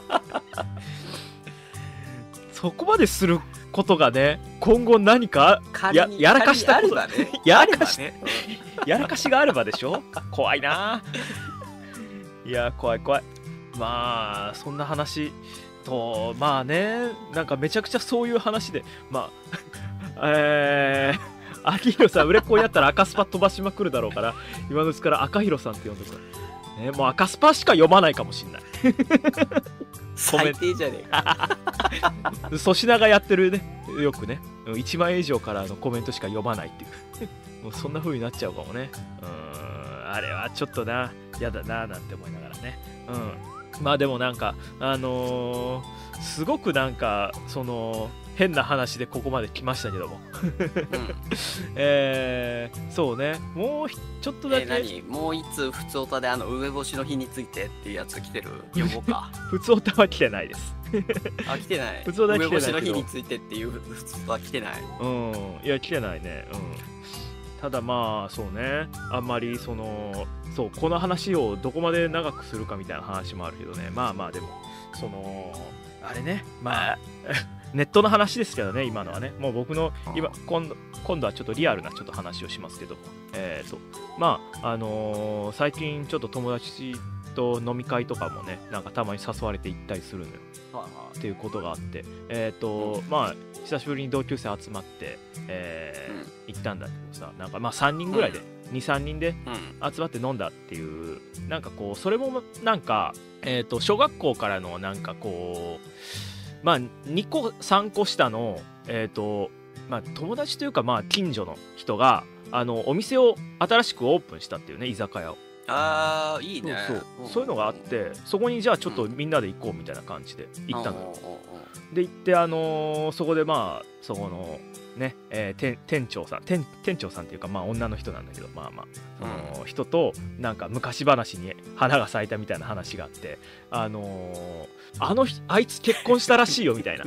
そこまですることがね今後何か や, やらかしたこと、 ね、 やらかし、ね、やらかしがあればでしょ怖いないや怖い怖い。まあそんな話とまあねなんかめちゃくちゃそういう話でまあえー秋広さん売れっ子になったら赤スパ飛ばしまくるだろうから今のうちから赤広さんって呼んでください、ね、もう赤スパしか読まないかもしんない最低じゃねえか粗品がやってるねよくねいちまんえん以上からのコメントしか読まないっていうもうそんな風になっちゃうかもね。うーんあれはちょっとなやだななんて思いながらね。うんまあでもなんかあのー、すごくなんかその変な話でここまで来ましたけども、うん、えー、そうねもうちょっとだけ、えー、 何もういつ普通オタであの梅干しの日についてっていうやつ来てる読もうか普通オタは来てないですあ来てない普通オタは来てないけど梅干しの日についてっていう普通オタは来てない。 うんいや来てないね。うんただまあそうねあんまりそのそうこの話をどこまで長くするかみたいな話もあるけどねまあまあでもそのあれねまあネットの話ですけどね今のはねもう僕の今今度今度はちょっとリアルなちょっと話をしますけどえーとまああのー、最近ちょっと友達と飲み会とかもねなんかたまに誘われて行ったりするのよ、はあはあ、っていうことがあってえーと、うん、まあ久しぶりに同級生集まって、えーうん、行ったんだけどさなんかまあさんにんぐらいで、うん、にさんにんで集まって飲んだっていうなんかこうそれもなんかえーと小学校からのなんかこうまあにこさんこ下のえーとまあ友達というかまあ近所の人があのお店を新しくオープンしたっていうね居酒屋を。 あーいいね。 そうそう、そういうのがあってそこにじゃあちょっとみんなで行こうみたいな感じで行ったのよ。で行ってあのー、そこでまあそこのね、えー、店, 店長さん 店, 店長さんっていうかまあ女の人なんだけどまあまあその人となんか昔話に花が咲いたみたいな話があってあのー、あのあいつ結婚したらしいよみたいな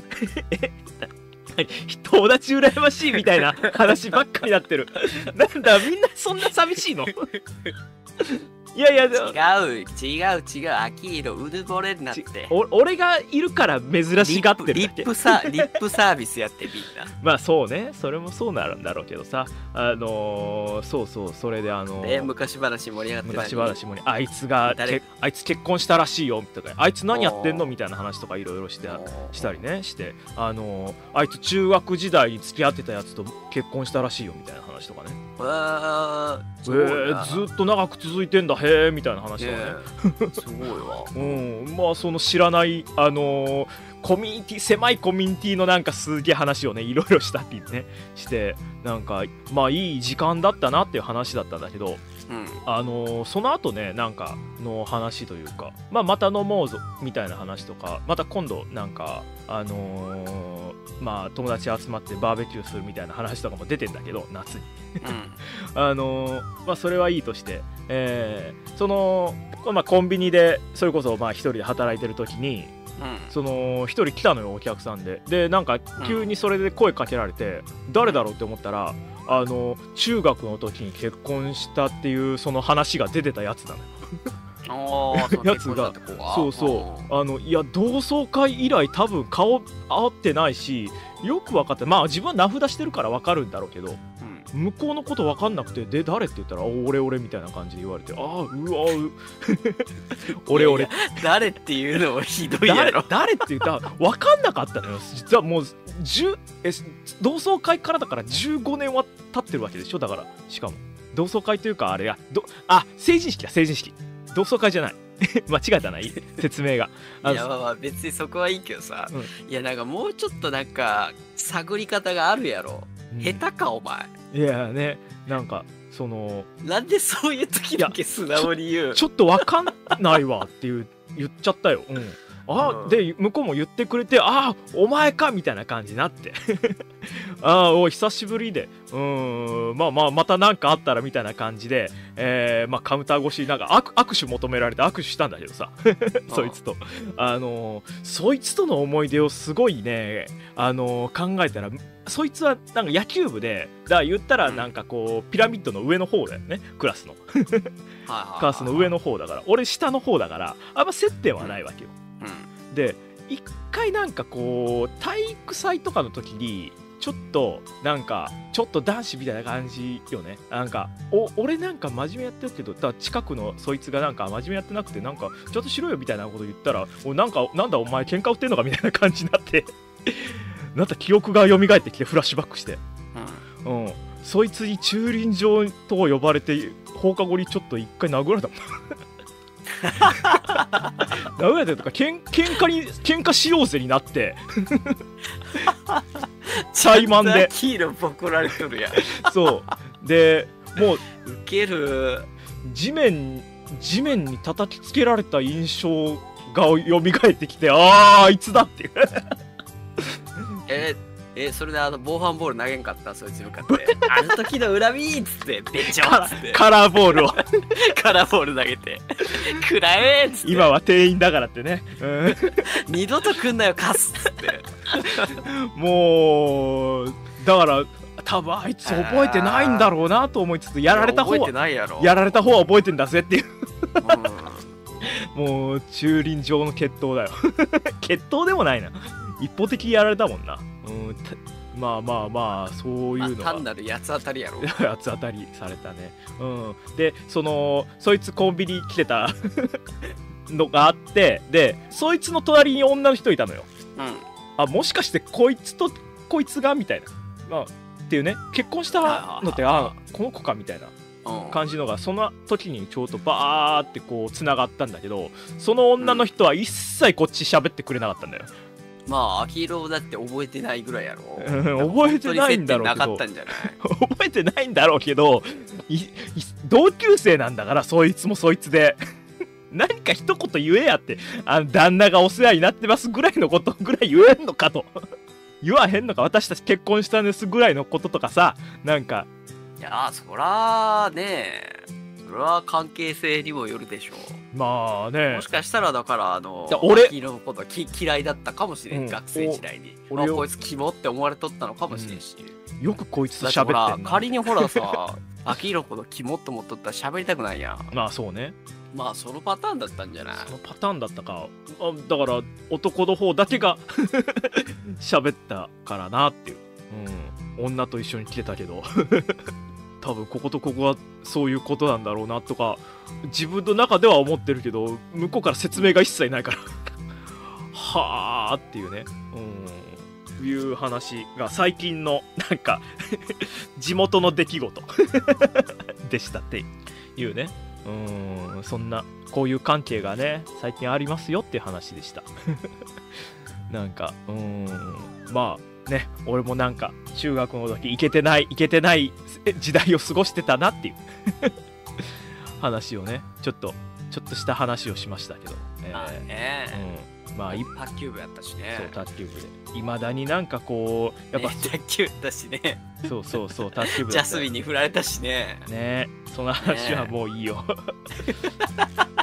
友達羨ましいみたいな話ばっかりなってるなんだみんなそんな寂しいのいやいや違う違う違う秋色うぬぼれるなって俺がいるから珍しがってるリップ、リップサリップサービスやってみんなまあそうねそれもそうなるんだろうけどさあのー、そうそうそれであのー、 え昔話盛り上がって昔話盛りあいつがあいつ結婚したらしいよとかあいつ何やってんのみたいな話とかいろいろしてしたりねしてあのー、あいつ中学時代に付き合ってたやつと結婚したらしいよみたいな話とかねわー、えー、ずっと長く続いてんだへえみたいな話とかねすごいわうんまあその知らないあのー、コミュニティ狭いコミュニティのなんかすげえ話をねいろいろしたりねしてなんかまあいい時間だったなっていう話だったんだけど、うん、あのー、その後ねなんかの話というか、まあ、また飲もうぞみたいな話とかまた今度なんかあのー、まあ友達集まってバーベキューするみたいな話とかも出てんだけど夏に、うん、あのー、まあそれはいいとして、えー、その、まあ、コンビニでそれこそまあ一人で働いてる時にうん、その一人来たのよお客さんででなんか急にそれで声かけられて、うん、誰だろうって思ったらあの中学の時に結婚したっていうその話が出てたやつなのよ。 ああ、そのやつが結婚したって子がそうそうあのいや同窓会以来多分顔合ってないしよく分かってまあ自分は名札してるから分かるんだろうけどうん向こうのこと分かんなくてで誰って言ったら俺俺みたいな感じで言われてああうわう俺俺いやいや誰っていうのもひどいや誰ろ。 誰って言ったら分かんなかったのよ。実はもうじゅうえ同窓会からだからじゅうごねんは経ってるわけでしょ。だからしかも同窓会というかあれやどあ成人式だ成人式同窓会じゃない間違えたない説明があいやまあまあ別にそこはいいけどさ、 うんいやなんかもうちょっとなんか探り方があるやろ。 うん下手かお前。 いやねなんかそのなんでそういう時だけ素直に言う。 ちょっと分かんないわっていう言っちゃったよ、うん、あ、 うんで向こうも言ってくれてあお前かみたいな感じになってあお久しぶりでうーんまあまあまた何かあったらみたいな感じで、えーまあ、カウンター越しなんか握握手求められて握手したんだけどさそいつとあのーそいつとの思い出をすごいねあのー考えたらそいつはなんか野球部でだから言ったらなんかこうピラミッドの上の方だよねクラスのクラスの上の方だから俺下の方だからあんま接点はないわけよ。 うんで一回なんかこう体育祭とかの時にちょっとなんかちょっと男子みたいな感じよね。なんかお俺なんか真面目やってるけどだから近くのそいつがなんか真面目やってなくてなんかちょっとしろよみたいなこと言ったらおなんかなんだお前喧嘩売ってんのかみたいな感じになってなんか記憶が蘇ってきてフラッシュバックして、 うんうん、そいつに駐輪場と呼ばれて放課後にちょっと一回殴られたもん殴られたとかけん喧嘩に喧嘩しようぜになってチャイマンでヒーローボコられとるやん。 そうでもうウケる。 地面地面に叩きつけられた印象が蘇ってきてあああいつだっていうええそれであの防犯ボール投げんかったそいつに向かってあの時の恨みっつってべちょっつってカラーボールをカラーボール投げて食らえっつって今は店員だからってね、うん二度と来んなよカスっつってもうだから多分あいつ覚えてないんだろうなと思いつつやられた方覚えてはないやろやられた方は覚えてんだぜっていううんもう駐輪場の決闘だよ決闘でもないな一方的にやられたもんな、うん、たまあまあまあそういうのまあは単なる八つ当たりやろ八つ当たりされたね、うん、でそのそいつコンビニ来てたのがあってでそいつの隣に女の人いたのよ。 うんあもしかしてこいつとこいつがみたいな、まあ、っていうね結婚したのってあこの子かみたいなうん感じのがその時にちょうどバーってこうつながったんだけどその女の人は一切こっち喋ってくれなかったんだよ。 まあ秋色だって覚えてないぐらいやろうん覚えてないんだろうけど本当に接点なかったんじゃない覚えてないんだろうけどいい同級生なんだからそいつもそいつで何か一言言えやってあの旦那がお世話になってますぐらいのことぐらい言えんのかと言わへんのか私たち結婚したんですぐらいのこととかさなんかいやそらねそれは関係性にもよるでしょまあうねもしかしたらだからあのいや俺秋色のことき嫌いだったかもしれん、 うん学生時代にお俺をあこいつキモって思われとったのかもしれんし、 よくこいつとだってほら喋ってんな仮にほらさ秋色のことキモって思っとったら喋りたくないやんまあそうねまあそのパターンだったんじゃないそのパターンだったかあだから男の方だけが喋ったからなっていう、うん、女と一緒に来てたけど多分こことここはそういうことなんだろうなとか自分の中では思ってるけど向こうから説明が一切ないからはあっていうね、うん、いう話が最近のなんか地元の出来事でしたっていうね、うんそんなこういう関係がね最近ありますよっていう話でしたなんかうーんまあね俺もなんか中学の時イケてないイケてない時代を過ごしてたなっていう話をねちょっとちょっとした話をしましたけど、えーまあね、 うん、まあい卓球部やったしねそう卓球部でいまだになんかこうやっぱ、 ね卓球だしねそうそうそう卓球部ジャだったスミンに振られたしねねその話はもういいよ、なんかね、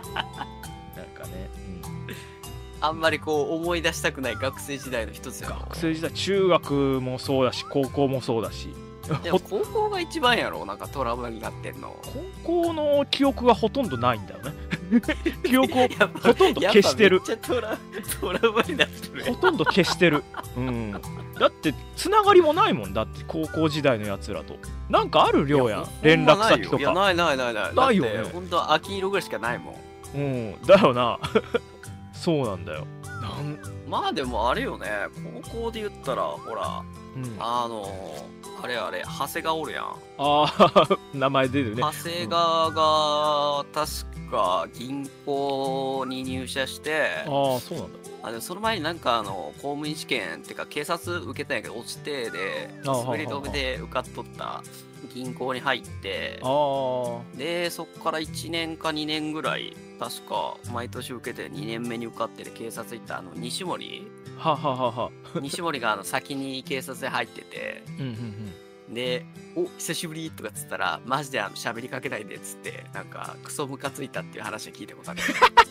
あんまりこう思い出したくない学生時代の一つうん、 やろ学生時代中学もそうだし高校もそうだしでも高校が一番やろ、なんかトラウマになってんの。 高校の記憶がほとんどないんだよね記憶をやっぱほとんど消してるやっぱめっちゃトラトラウマになってる。 ほとんど消してる、うん、だってつながりもないもん。だって高校時代のやつらとなんかある量やん、連絡先といやか。 ないないないないないよね。 ほんと秋色ぐらいしかないもん。 うんだよなそうなんだよ。なんまあでもあれよね、高校で言ったらほら、 うん、 あのあれあれ長谷川おるやん。 ああ名前出るね。 長谷川が確か銀行に入社して、 ああそうなんだ。 あでもその前になんかあの公務員試験ってか警察受けたんやけど落ちてでああ滑り止めで受かっとった銀行に入って、 ああでそっからいちねんかにねんぐらい確か毎年受けてにねんめに受かってで警察行ったあの西森はははは西森があの先に警察で入ってて、 うんうんうんで「お久しぶり」とかっつったらマジであの喋りかけないでっつってなんかクソムカついたっていう話は聞いたことある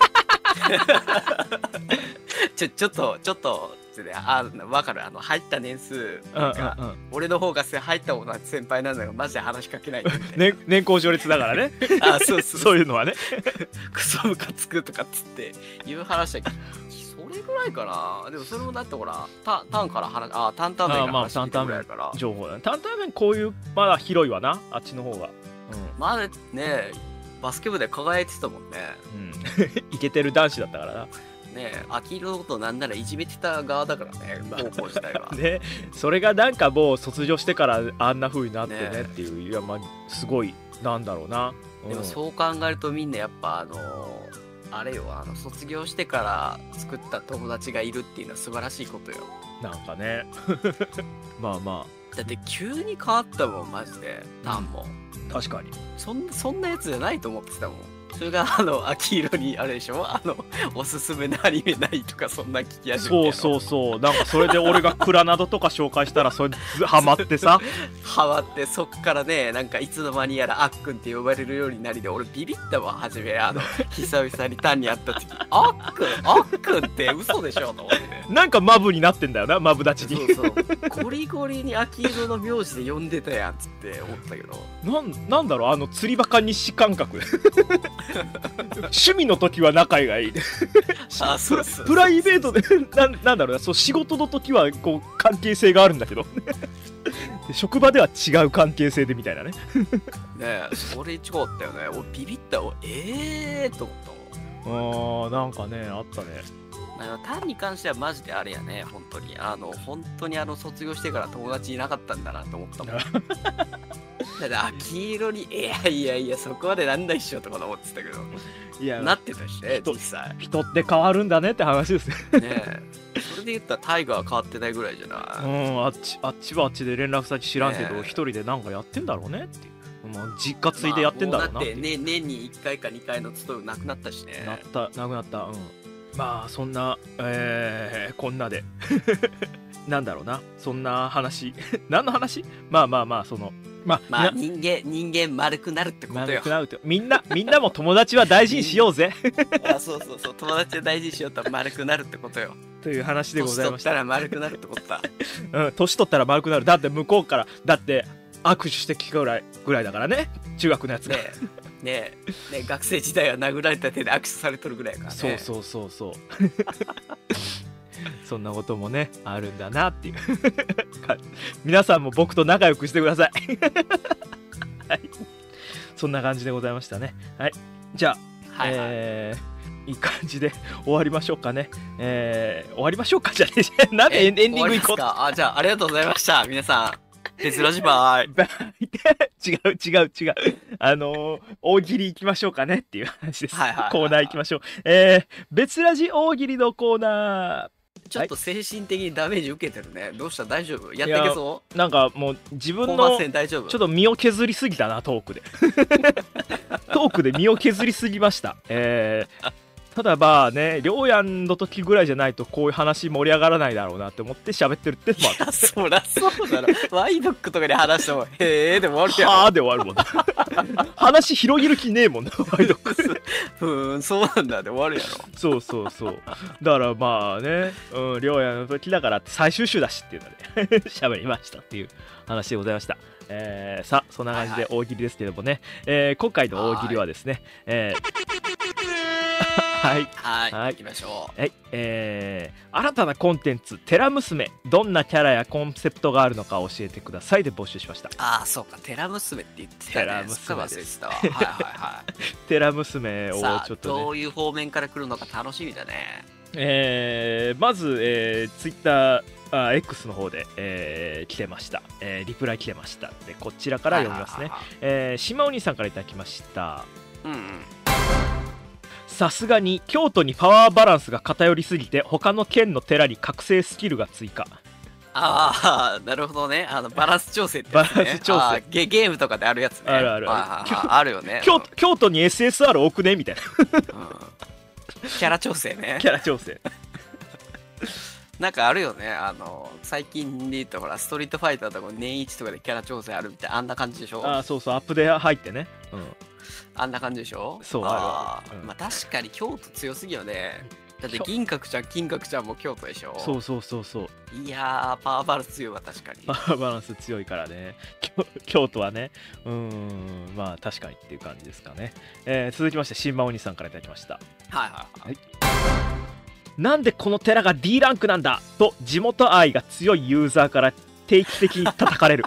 ちょちょっとちょっとあ分かる、あの入った年数なんか、 うんうんうん、 俺の方が入った方が先輩なんだけどマジで話しかけないでって、 ね、年功序列だからねあそうそうそういうのはねクソムカつくとかっつっていう話はそれぐらいかな。でもそれもだってほらタタンから話あタンタン麺の話聞いたぐらいやから、 情報だね。担々麺こういうまだ広いわな、あっちの方が。うん、 まだねバスケ部で輝いてたもんね。 うん、イケてる男子だったからな。 ねえ、秋色のことなんならいじめてた側だからね、高校時代は。 ね、それがなんかもう卒業してからあんな風になってねねっていう、いやまあすごいなんだろうな。うん、 でもそう考えるとみんなやっぱあのー、あれよ、あの卒業してから作った友達がいるっていうのは素晴らしいことよ。 なんかねまあまだって急に変わったもんマジでタンも、 あ確かに。 そんそんなやつじゃないと思ってたもん。それがあの秋色にあれでしょ、あのおすすめのアニメないとかそんな聞き始めて、 そうそうそう、なんかそれで俺がクラナドとか紹介したらそれハマってさハマってそっからね、なんかいつの間にやらあっくんって呼ばれるようになりで俺ビビったわ初め、あの久々に単に会った時あっくんあっくんって嘘でしょと思ってなんかマブになってんだよな、マブ立ちに。 そうそうゴリゴリに秋色の名字で呼んでたやんっつって思ったけど、 なんなんだろう、あの釣りバカ日誌感覚趣味の時は仲がいいあそうそうプライベートでな, なんだろうな、そう仕事の時はこう関係性があるんだけどで職場では違う関係性でみたいなねねえ、それ違ったよね。俺ビビったわ、ええーと思ったもん。 あーなんかねあったね。 あのタンに関してはマジであれやね、本当にあの本当にあの卒業してから友達いなかったんだなと思ったもんだって秋色にいやいやいやそこまでなんないっしょとか思ってたけど、 いやなってたしね人実際人って変わるんだねって話ですねねえ、それで言ったらタイガーは変わってないぐらいじゃなうい。 ん、あっちあっちはあっちで連絡先知らんけどねえ一人でなんかやってんだろうねっていう、まあ、実家継いでやってんだろうなっていう、 まあもうだって、ね、年にいっかいかにかいの勤めなくなったしね。 なったなくなった。うん、まあそんな、えー、こんなでなんだろうな、そんな話何の話、まあまあまあそのまあ、 まあみ人間人間丸くなるってことよ丸くなるってみんなみんなも友達は大事にしようぜあそうそうそう、友達で大事にしようと丸くなるってことよ。 という話でございまし。 年取ったたら丸くなるってことだ。 うん、年取ったら丸くなる。だって向こうからだって握手してきたぐらいぐらいだからね、中学のやつが。 ねえねえねえ、学生時代は殴られた手で握手されとるぐらいやからね。 そうそうそうそうそんなこともねあるんだなっていう皆さんも僕と仲良くしてくださいはい、そんな感じでございましたね。はい、じゃあ、 はいはい、 えー、いい感じで終わりましょうかね。えー、終わりましょうかじゃねえなんでエンエンディングいこう。 終わりますか。あ、じゃあありがとうございました皆さん。鉄ラジバイ。 違う違う違う。あのー、大喜利行きましょうかねっていう話です。 はいはいはいはい、 コーナー行きましょう。えー、別ラジ大喜利のコーナー。 ちょっと精神的にダメージ受けてるね。どうした大丈夫？やっていけそう？ なんかもう自分後の半戦大丈夫？ ちょっと身を削りすぎたなトークでトークで身を削りすぎました。えーただまあね、りょうやんの時ぐらいじゃないとこういう話盛り上がらないだろうなって思って喋ってるってのもある。 いや、そりゃそうだろ。ワイドックとかで話しても、へーでも終わるやん。 はあで終わるもんな。話広げる気ねえもんな、ワイドック。 ふーん、そうなんだで終わるやろ。 そうそうそう。だからまあね、うん、りょうやんの時だからって最終週だしっていうので喋りましたっていう話でございました。えー、さあそんな感じで大喜利ですけどもね、えー、今回の大喜利はですね、えー、はいはい、 はい行きましょはい、えー、新たなコンテンツテラ娘、どんなキャラやコンセプトがあるのか教えてくださいで募集しました。 ああ、そうか、テラ娘って言ってたよね。 テラ娘ですすっかり忘れてたわ。はいはいはい。 テラ娘をちさあ、 ょっとね、 どういう方面から来るのか楽しみだね。 えー、まず、えー、ツイッターあ X の方で、えー来てました、えーリプライ来てましたで、こちらから読みますね。 はいはいはいはい。 えー、島お兄さんからいただきました。 うんうん。 さすがに京都にパワーバランスが偏りすぎて他の県の寺に覚醒スキルが追加。 ああ、なるほどね。あのバランス調整ってやつね。 バランス調整あーゲゲームとかであるやつね。 あるあるはいはいはいあるよね。 京京都に エスエスアール 多くねみたいなうん、キャラ調整ね。 キャラ調整。 なんかあるよね。あの最近で言うとほらストリートファイターとか年一とかでキャラ調整あるみたいな、あんな感じでしょ。 ああそうそう、アップで入ってね、うん、 あんな感じでしょ。 そうああるある、うんまあ確かに京都強すぎよね。だって銀閣ちゃん金閣ちゃんも京都でしょ。 そうそうそうそう、 いやーパワーバランス強いわ確かに。 パワーバランス強いからね、京京都はね、うーん、まあ確かにっていう感じですかね。えー続きまして新馬お兄さんからいただきました。 はいはいはい。 なんでこの寺が ディー ランクなんだと地元愛が強いユーザーから定期的に叩かれる。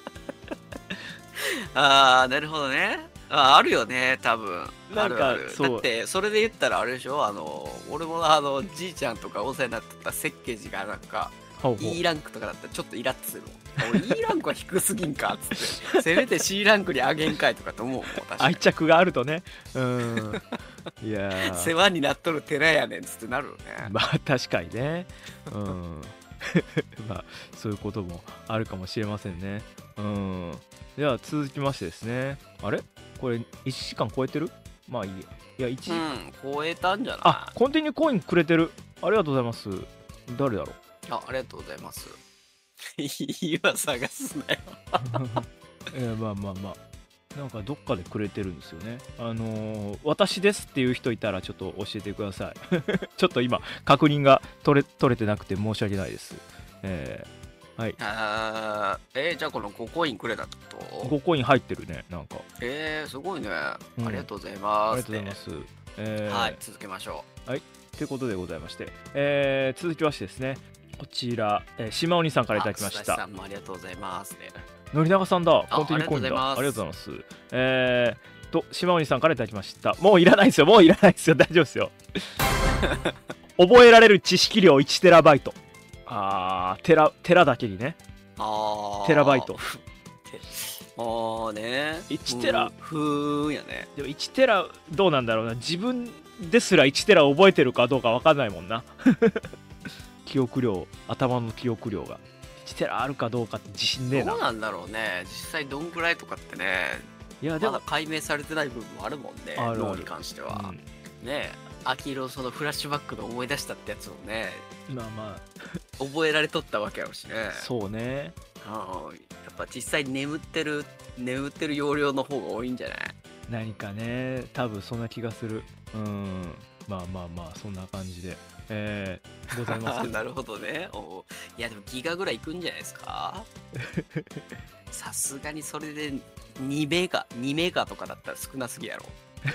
あーなるほどね。ああるよね多分。 なんかあるある。 そうだってそれで言ったらあれでしょ。あの俺もあのじいちゃんとかお世話になってた設計士がなんかほうほう E ランクとかだったらちょっとイラッとするもん。俺 E ランクは低すぎんかっつってせめて C ランクに上げんかいとかと思うもん確かに。 愛着があるとね、うーん、いやー世話になっとる寺やねんっつってなるよね。 まあ確かにね、うんまあそういうこともあるかもしれませんね。うんでは続きましてですね、あれこれいちじかん超えてる？まあいいや。いやいちじかん、 うん超えたんじゃない？ あコンティニューコインくれてる、ありがとうございます。誰だろう。 あありがとうございます。今探すなよ。 えーまあまあまあなんかどっかでくれてるんですよね。あのー私ですっていう人いたらちょっと教えてください。ちょっと今確認が取れ取れてなくて申し訳ないです。えーはい、 あーえー、じゃあこのごコインくれたってことごコイン入ってるね、なんか。 えー、すごいね、 うんありがとうございあます。 りがとうございます。えーはい、続けましょということでございまして、えー続きましてですね、こちら、えー、島鬼さんからいただきましあ、須田さた。 んもありがとうございますね。 のりながさんだ、 あコンティニューコインだ。あありりがとうごがとうございざいます。えーと、島鬼さんからいただきました。もういらないですよ、もういらないですよ、大丈夫ですよ。覚えられる知識量いちテラバイト。あー、テラ、テラだけにね。 あーテラバイト。 あーねいちテラふーふーんやね。 でもいちテラどうなんだろうな、自分ですらいちテラ覚えてるかどうかわかんないもんな。記憶量、頭の記憶量がいちテラあるかどうかって自信ねえな。 どうなんだろうね、実際どんくらいとかってね、 いやでもまだ解明されてない部分もあるもんね、 あるある脳に関しては。 うんねえ、秋色そのフラッシュバックで思い出したってやつもね、 まあま覚えられとったわけやろしね。 あそうね。 うん、やっぱ実際眠ってる眠ってる容量の方が多いんじゃない？ 何かね、多分そんな気がする。うんまあまあまあそんな感じで、えー、ございますけど。 なるほどね。おいやでもギガぐらいいくんじゃないですか。さすがにそれでにメガにメガとかだったら少なすぎやろ。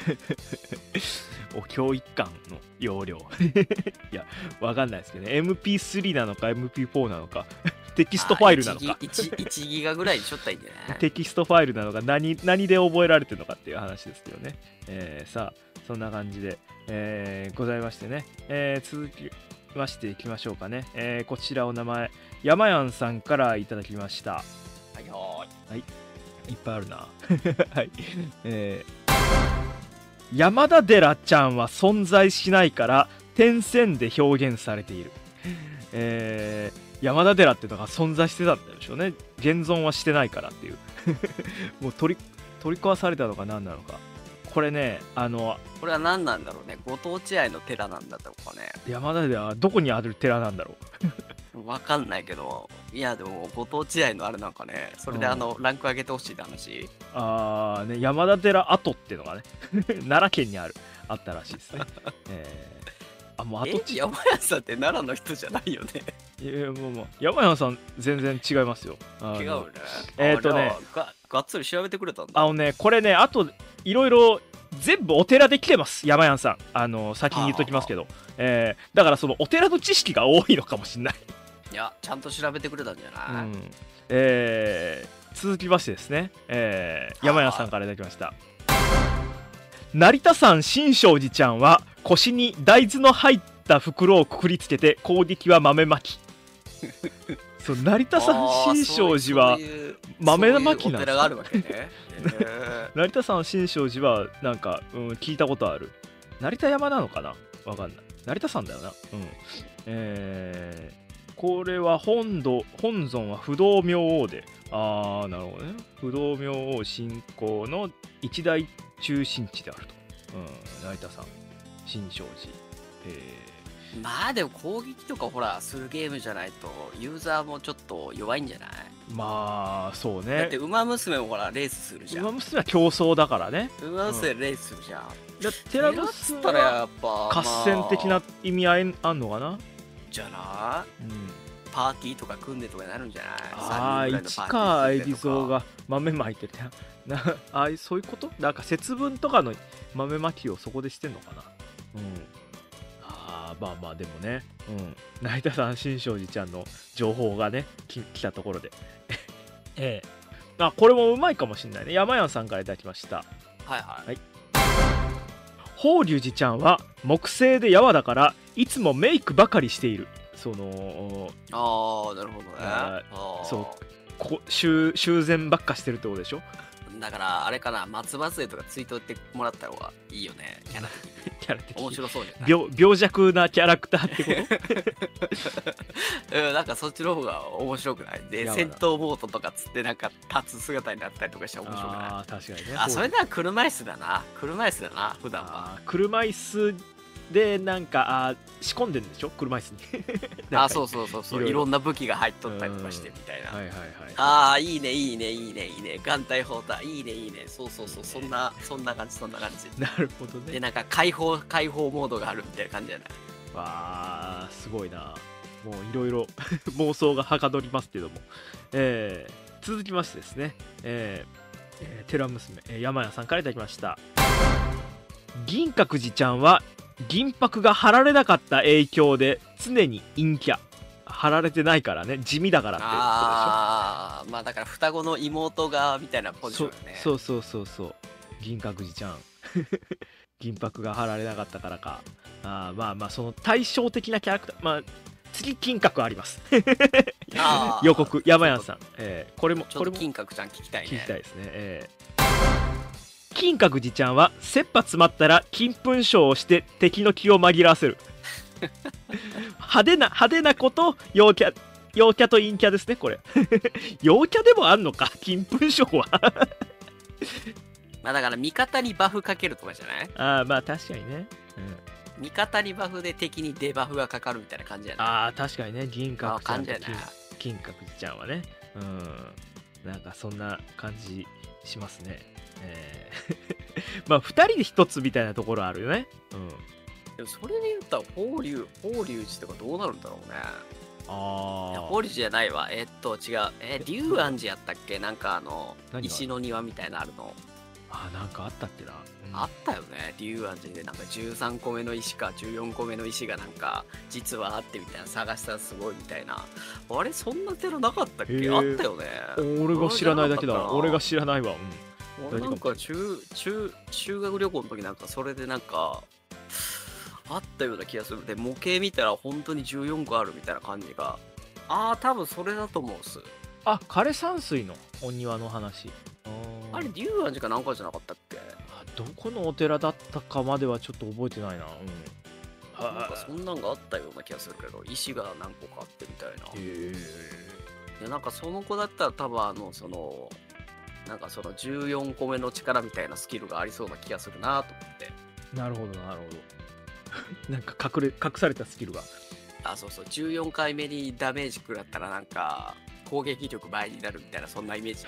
お教育館の容量。いやわかんないですけどね、 エムピースリー なのか エムピーフォー なのかテキストファイルなのかいち, いちギガぐらいにしとったらいいんじゃない？ テキストファイルなのか何何で覚えられてるのかっていう話ですけどね。えー、さあそんな感じで、えーございましてね、えー続きましていきましょうかね。えーこちらお名前山やんさんからいただきました。 はいはいいっぱいあるな。はい、えー山田寺ちゃんは存在しないから点線で表現されている。えー、山田寺っていうのが存在してたんでしょうね。現存はしてないからっていう。もう取り取り壊されたのか何なのかこれね、あのこれは何なんだろうね。ご当地愛の寺なんだとかね。 山田ではどこにある寺なんだろわかんないけど、いやでもご当地愛のあれなんかね、それであの、ランク上げてほしいって話。 う。あーね、山田寺跡っていうのがね奈良県にあるあったらしいですね。えー、あもう跡え地、 山屋さんって奈良の人じゃないよね。 いやいやもうもう山山さん全然違いますよ。あの違うね。 えーとねあじゃあが、がっつり調べてくれたんだ。 あのねこれねあといろいろ全部お寺で来てます山やんさん。あの先に言っときますけど、えー、だからそのお寺の知識が多いのかもしれない。 いや、ちゃんと調べてくれたんじゃない、 うんえー、続きましてですね、えー、山屋さんからいただきました。成田山新勝寺ちゃんは腰に大豆の入った袋をくくりつけて攻撃は豆まき。そう成田山新勝寺は豆まきなんですか。 そういうお寺があるわけね。へー成田山新勝寺はなんか、うん、聞いたことある。成田山なのかなわかんない。成田山だよな。うんえーこれは本土本尊は不動明王で、あーなるほどね、不動明王信仰の一大中心地であると、うん、成田山新勝寺、えまあでも攻撃とかほらするゲームじゃないとユーザーもちょっと弱いんじゃない、 ー、まあそうだってね、 ウマ娘もほらレースするじゃん。 馬娘は競争だからね。 ウマ娘レースするじゃん。 だテラテラっムスつったらはやっぱ合戦的なまあ意味合いあんのかな、 じゃないうん、 パーティーとか組んでとかになるんじゃないああ、市川海老蔵が豆まいてるな。なあーそういうことなんか節分とかの豆まきをそこでしてんのかな。うん。ああ、まあまあ、でもね、うん。成田山新勝寺ちゃんの情報がね、き来たところで。ええ。あ、これもうまいかもしれないね。山屋さんからいただきました。 はいはい、 はい法隆寺ちゃんは木製で柔だからいつもメイクばかりしている。そのああなるほどね。 ああーそうこ修修繕ばっかしてるってことでしょ。 だからあれかな、松葉杖とかついといてもらった方がいいよね。キャラキャラ的に面白そうじゃない病病弱なキャラクターってことうん、なんかそっちの方が面白くないで、 いや戦闘モードとかつってなんか立つ姿になったりとかして面白くないああ確かにね。 あ、それなら車椅子だな。車椅子だな、普段は。 あー車椅子でなんかあー仕込んでるんでしょ車椅子にあ、そうそうそうそう。 いろいろいろんな武器が入っとったりとかしてみたいな。 はいはいはい。 ああ、いいね、いいね、いいね、いいね。眼帯包帯、いいね、いいね。そうそうそう。そんな、そんな感じ、そんな感じ。 なるほどで、 ね。 なんか解放、解放モードがあるみたいな感じじゃないわあすごいな。もういろいろ妄想がはかどりますけども、えー、続きましてですね、えーえー、寺娘、えー山屋さんからいただきました。銀閣寺ちゃんは銀箔が貼られなかった影響で常に陰キャ。貼られてないからね、地味だからってことでしょ。 ああ、まあだから双子の妹がみたいなポジションよね。 そうそうそうそう銀閣寺ちゃん銀箔が貼られなかったからか。あーまあまあその対照的なキャラクター、まあ次金閣ありますあー予告山谷さん、えーこれもちょっとこれも金閣ちゃん聞きたいね。 聞きたいですね、えー金閣寺ちゃんは切羽詰まったら金粉症をして敵の気を紛らわせる派手な派手なこと陽キャ陽キャと陰キャですねこれ陽キャでもあんのか金粉症はまあだから味方にバフかけるとかじゃないああまあ確かにね、うん、 味方にバフで敵にデバフがかかるみたいな感じじゃないああ確かにね銀閣ちゃんと感じやな金金閣寺ちゃんはねうんなんかそんな感じしますねえーまあふたりでひとつみたいなところあるよねうんでもそれで言ったら法隆法隆寺とかどうなるんだろうね。いやあ法隆寺じゃないわ。えっと違うえ龍安寺やったっけ、なんかあの何が石の庭みたいなのあるのあなんかあったっけな、うんあったよね。龍安寺でなんかじゅうさんこめの石かじゅうよんこめの石がなんか実はあってみたいな、探したらすごいみたいな。あれそんな寺なかったっけ、 へーあったよね。 俺が知らないだけだ俺が知知らないわ、うん、 俺なんか中中修学旅行の時なんかそれでなんかあったような気がする。で模型見たら本当にじゅうよんこあるみたいな感じが。ああ多分それだと思うっす。 あ枯山水のお庭の話ああれ龍安寺かなんかじゃなかったっけ。 あどこのお寺だったかまではちょっと覚えてないなうんなんかそんなんがあったような気がするけど、石が何個かあってみたいな。 へえでなんかその子だったら多分あのそのなんかそのじゅうよんこめの力みたいなスキルがありそうな気がするなと思って。 なるほどなるほどなんか隠れ隠されたスキルが。 あ、そうそう、じゅうよんかいめにダメージ食らったらなんか攻撃力倍になるみたいな、そんなイメージ。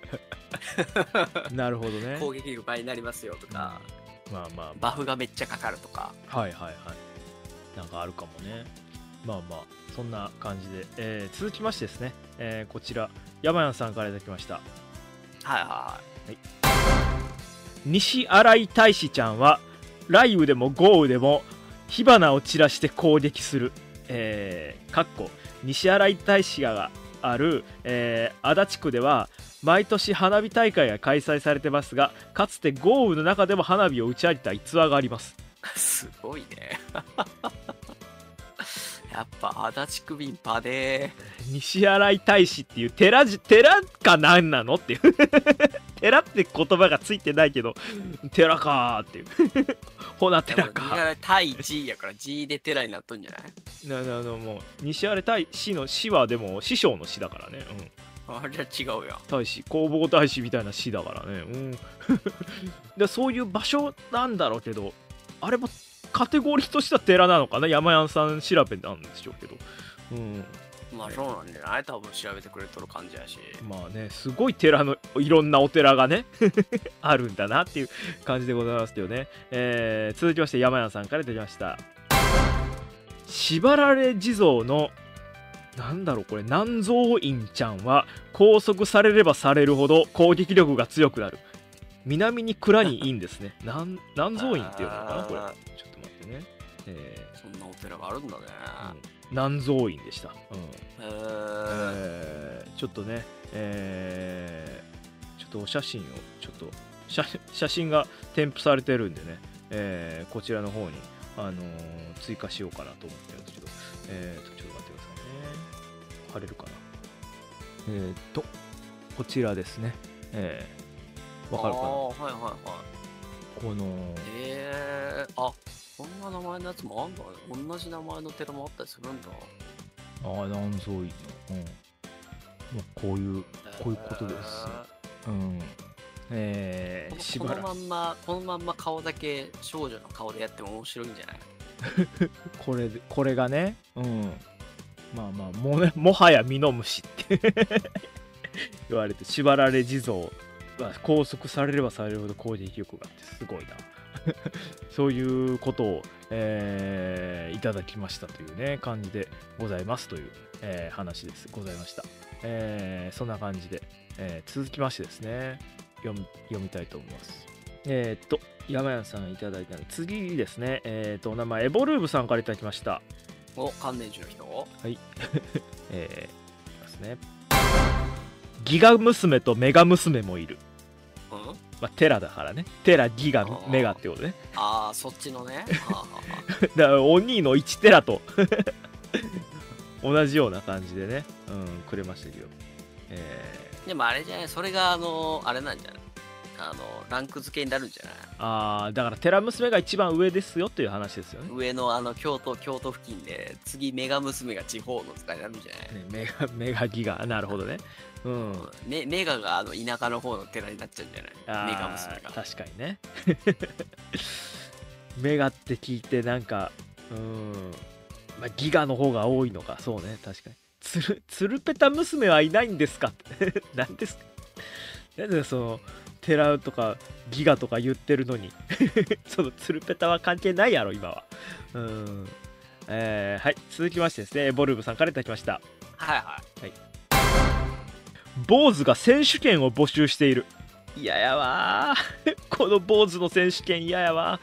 なるほどね。 攻撃力倍になりますよとか、 まあまあ、 バフがめっちゃかかるとか。 はいはいはい。なんかあるかもね。まあまあ、そんな感じで、えー続きましてですね、えーこちら、山谷さんからいただきました。 はいは西新井大使ちゃんは、雷雨でも豪雨でも、火花を散らして攻撃する。えー、かっこ、西新井大使がある、えー足立区では、毎年花火大会が開催されてますが、かつて豪雨の中でも花火を打ち上げた逸話があります。 い。すごいね。やっぱ足立区民パで西新井大使っていう寺じ寺かなんなのっていう寺って言葉がついてないけど寺かーっていうほな寺か対 G やから G で寺になっとんじゃない？ なななもう西新井大使の使はでも師匠の師だからね、うん、 あれは違うよ。 大使弘法大使みたいな師だからね、うん、でそういう場所なんだろうけど、あれもカテゴリーとしては寺なのかな、山屋さん調べなんでしょうけど、うん、 まあそうなんじゃない？多分調べてくれとる感じやし。 まあね、すごい寺のいろんなお寺がねあるんだなっていう感じでございますけどね、えー続きまして山屋さんからいただきました。縛られ地蔵のなんだろうこれ、南蔵院ちゃんは拘束されればされるほど攻撃力が強くなる。南に蔵にいいんですね。南南蔵院っていうのかなこれ。ちょっと待ってね。えーそんなお寺があるんだね。 うん南蔵院でした。うんへーえーちょっとね、えーちょっとお写真をちょっと写写真が添付されてるんでね、えーこちらの方に、あのー追加しようかなと思ってるんですけど、えーとちょっと待ってくださいね。貼れるかな。えーとこちらですね。えー、わかるかな。 あーはいはいはい。 このえー、あ、こんな名前のやつもあんだね。同じ名前の寺もあったりするんだ。 あー南蔵院の、うん、もうこういうこういうことです。うん。えー、しこばらのまんま、このまんま顔だけ少女の顔でやっても面白いんじゃない？ これでこれがね、うん、まあまあも,、ね、もはやミノムシって言われて、縛られ地蔵は拘束されればされるほど攻撃力があってすごいなそういうことを、えーいただきましたというね感じでございますという、えー話ですございました。えーそんな感じで、えー続きましてですね読み読みたいと思います。えーっと山谷さんいただいたので次ですね、えーっとお名前エボルーブさんからいただきました。 お、関連寺の人？ はいえー、いきますね。ギガ娘とメガ娘もいる。 うんまあ、テラだからね。テラ、ギガ、メガってことね。 ああ、そっちのね。はあはだから、お兄のいちテラと同じような感じでね、うん、くれましたけど。えあでもあれじゃない、それがあの、あれなんじゃない？あの、ランク付けになるんじゃない？ ー、あーだから、テラ娘が一番上ですよっていう話ですよね。 上のあの、京都、京都付近で、次、メガ娘が地方の使いになるんじゃない？ ねメガ、メガギガ、なるほどね。うん。 メメガがあの田舎の方の寺になっちゃうんじゃない？ あーメガ娘が。 確かにね。メガって聞いて、なんか、うん、まあ、ギガの方が多いのか、そうね、確かに。つる、つるペタ娘はいないんですかって何ですか？なんでその、テラとかギガとか言ってるのに、そのつるペタは関係ないやろ、今は。うん。えー、はい、続きましてですね、ボルブさんからいただきました。 はいはい。 坊主が選手権を募集している。嫌やわーこの坊主の選手権嫌やわ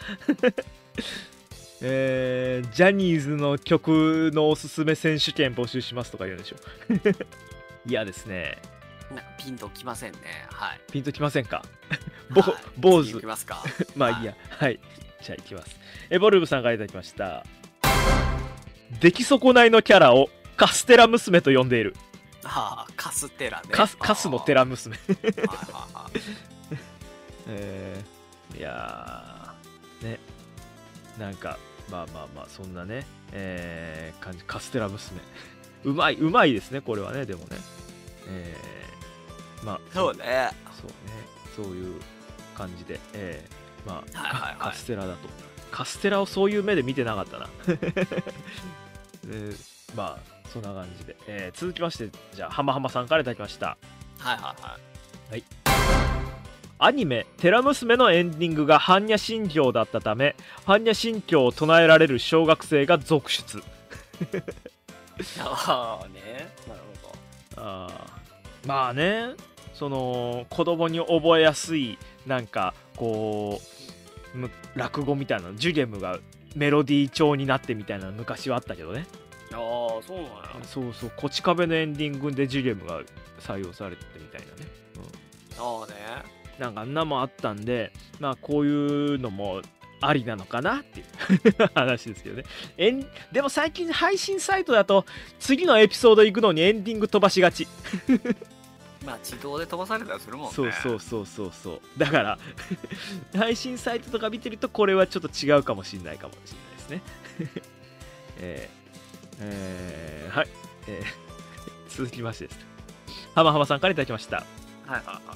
えー、ジャニーズの曲のおすすめ選手権募集しますとか言うんでしょ嫌ですね。 なんかピンときませんね。はい。 ピンときませんかぼはい坊主次行きますか。 まあいいや。はいじゃあいきます。エボルブさんからいただきました。出来損ないのキャラをカステラ娘と呼んでいる。 はあ、カステラね。 カスカスのテラ娘はいはいはい。 えー、いやーね、なんかまあまあまあそんなね、えー、感じ。カステラ娘うまいうまいですねこれはね。でもね、えー、まあそうね。 そうね、そういう感じで、えー、まあ、 はいはいはい、 カステラだとカステラをそういう目で見てなかったな、えー、まあそんな感じで、えー、続きましてじゃあ浜浜さんからいただきました。 はいはいはい、 はい、アニメ「テラ娘」のエンディングが般若心経だったため般若心経を唱えられる小学生が続出。 ああね、なるほど。 あまあね、その子供に覚えやすいなんかこう落語みたいなジュゲムがメロディー調になってみたいなの昔はあったけどね。 ああそうなんや。 そうそう、こち亀のエンディングでジュゲムが採用されてみたいなね、 うん、ああね、 なんかあんなもんあったんで、まあこういうのもありなのかなっていう話ですけどね。えんでも最近配信サイトだと次のエピソード行くのにエンディング飛ばしがち。 まあ自動で飛ばされたりするもんね。 そうそうそうそうそう。だから配信サイトとか見てるとこれはちょっと違うかもしれないかもしれないですね。えー、えー、はい、えー、続きましてです。浜浜さんからいただきました。 はいはいはい。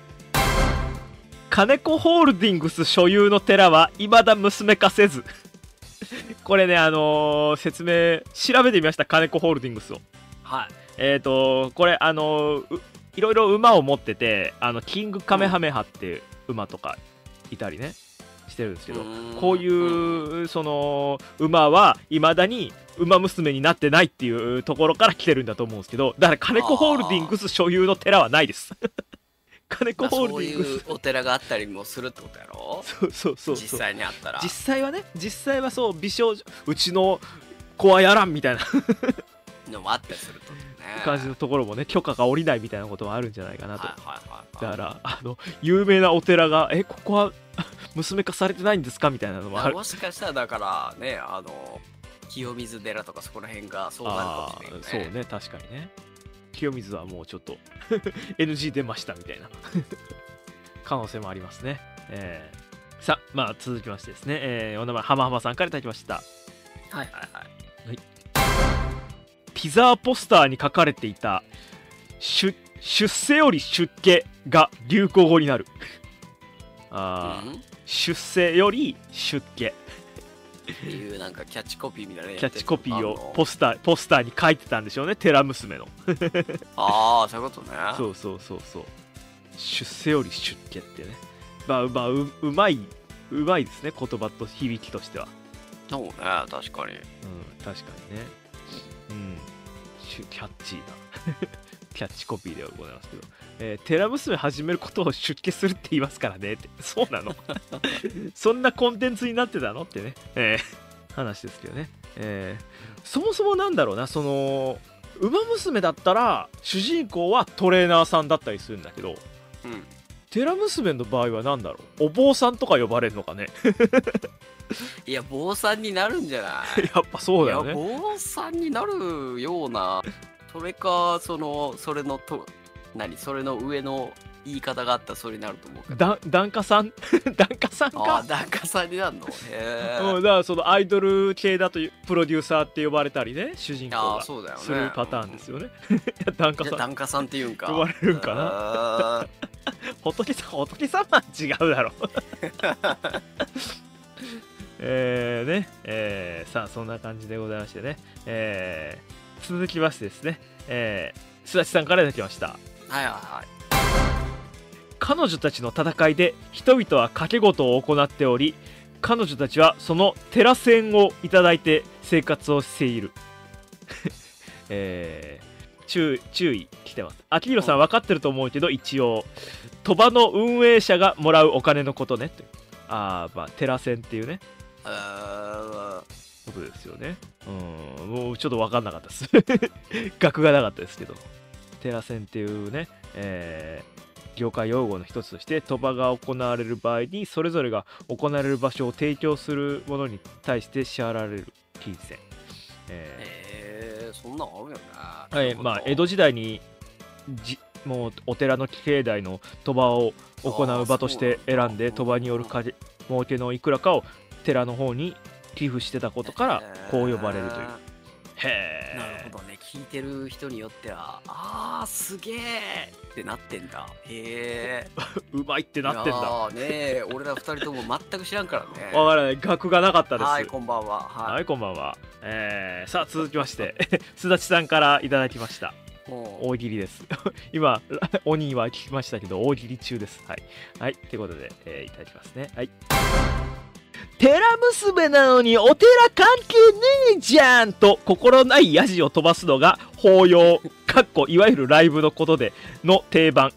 金子ホールディングス所有の寺は未だ娘化せず。これね、あのー、説明調べてみました。金子ホールディングスを。 はい。 えっ、ー、とこれあのー、いろいろ馬を持ってて、あのキングカメハメハって馬とかいたりねしてるんですけど、こういうその馬は未だに馬娘になってないっていうところから来てるんだと思うんですけど、だから金子ホールディングス所有の寺はないです。金子ホールディングス、 そういうお寺があったりもするってことやろ。 そうそうそうそう、 実際にあったら、 実際はね、実際はそう、美少女うちの子はやらんみたいなのもあったりするとね、 感じのところもね、許可が下りないみたいなこともあるんじゃないかなと。 はいはいはい、 だからあの有名なお寺がえここは娘化されてないんですかみたいなのもある。 もしかしたらだからね、あの清水寺とかそこら辺がそうなるかもしれない、ね、 そうね、確かにね。清水はもうちょっとエヌジー 出ましたみたいな可能性もありますね。えー、さあ、まあ続きましてですね、えー、お名前浜浜さんからいただきました。 はいはいはい、はい、 ティザーポスターに書かれていた出出世より出家が流行語になる。あ、うん、出世より出家っていうなんかキャッチコピーみたいな、 キャッチコピーをポスターポスターに書いてたんでしょうね、寺娘の。 ああ、そういうことね。 そうそうそうそう、出世より出家ってね、まあまあ う, うまいうまいですね、言葉と響きとしては。 そうね、確かに。うん、 確かにね。うん、キャッチーなキャッチコピーではございますけど、えー、寺娘始めることを出家するって言いますからねって、そうなのそんなコンテンツになってたのってね、えー、話ですけどね、えー、そもそもなんだろうな、その馬娘だったら主人公はトレーナーさんだったりするんだけど、 うん、 寺娘の場合はなんだろう、お坊さんとか呼ばれるのかねいや、坊さんになるんじゃないやっぱそうだよね。 いや、坊さんになるような、それか、その、それのと、何、それの上の言い方があったらそれになると思うけど。 だ檀家さん檀家さんか。 ああ、檀家さんになるの。へえ。 うん、だからそのアイドル系だとプロデューサーって呼ばれたりね、主人公がするパターンですよね。檀家さん。 檀家さんって言うんか。 呼ばれるんかな。仏さん、仏様は違うだろ。えーね、えー、さあそんな感じでございましてね、えー、続きましてですね、えー、すだちさんからいただきました。 はいはいはい。 彼女たちの戦いで人々は賭け事を行っており、彼女たちはその寺銭をいただいて生活をしている。えー、注, 注意来てます。秋広さん分かってると思うけど、一応鳥羽の運営者がもらうお金のことね。あー、まあ寺銭っていうね、ことですよね。うん、もうちょっと分かんなかったです額がなかったですけど、寺銭っていうね、えー、業界用語の一つとして鳥羽が行われる場合にそれぞれが行われる場所を提供するものに対して支払われる金銭。 えー、えー、そんなんあるよね。 はい、まあ江戸時代にじもうお寺の境内の鳥羽を行う場として選んで、鳥羽による儲けのいくらかを寺の方に寄付してたことからこう呼ばれるというへなるえ。 ほどね。聞いてる人によっては、あー、すげえってなってんだ。へえ。 うまいってなってんだ。 いやーねえ、俺ら二人とも全く知らんからね。 わからない。額がなかったです。 はい、こんばんは。ははい、こんばんは。えー、さあ続きましてすだちさんからいただきました。 い。もう大喜利です。今、鬼は聞きましたけど、大喜利中です。はい。はい、ということで、えーいただきますね。はい。寺娘なのにお寺関係ねえじゃんと心ないヤジを飛ばすのが法要、かっこいわゆるライブのことでの定番。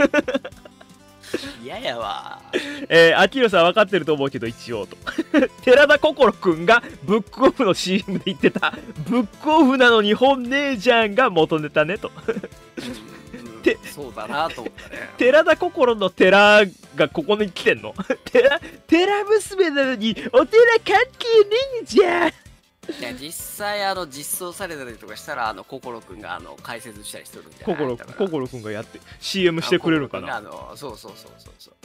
嫌やわ。 えー、秋代さん分かってると思うけど一応と寺田心くんがブックオフの シーエム で言ってたブックオフなのに本ねえじゃんが元ネタねとてそうだなと思ったね。 寺田心の寺がここに来てんの寺寺娘なのにお寺関係ねえじゃん。 いや実際あの実装されたりとかしたらあの心くんがあの解説したりしてるんじゃない心だから心くんがやって シーエム してくれるかな。 あの心くんがあのそうそうそうそうそう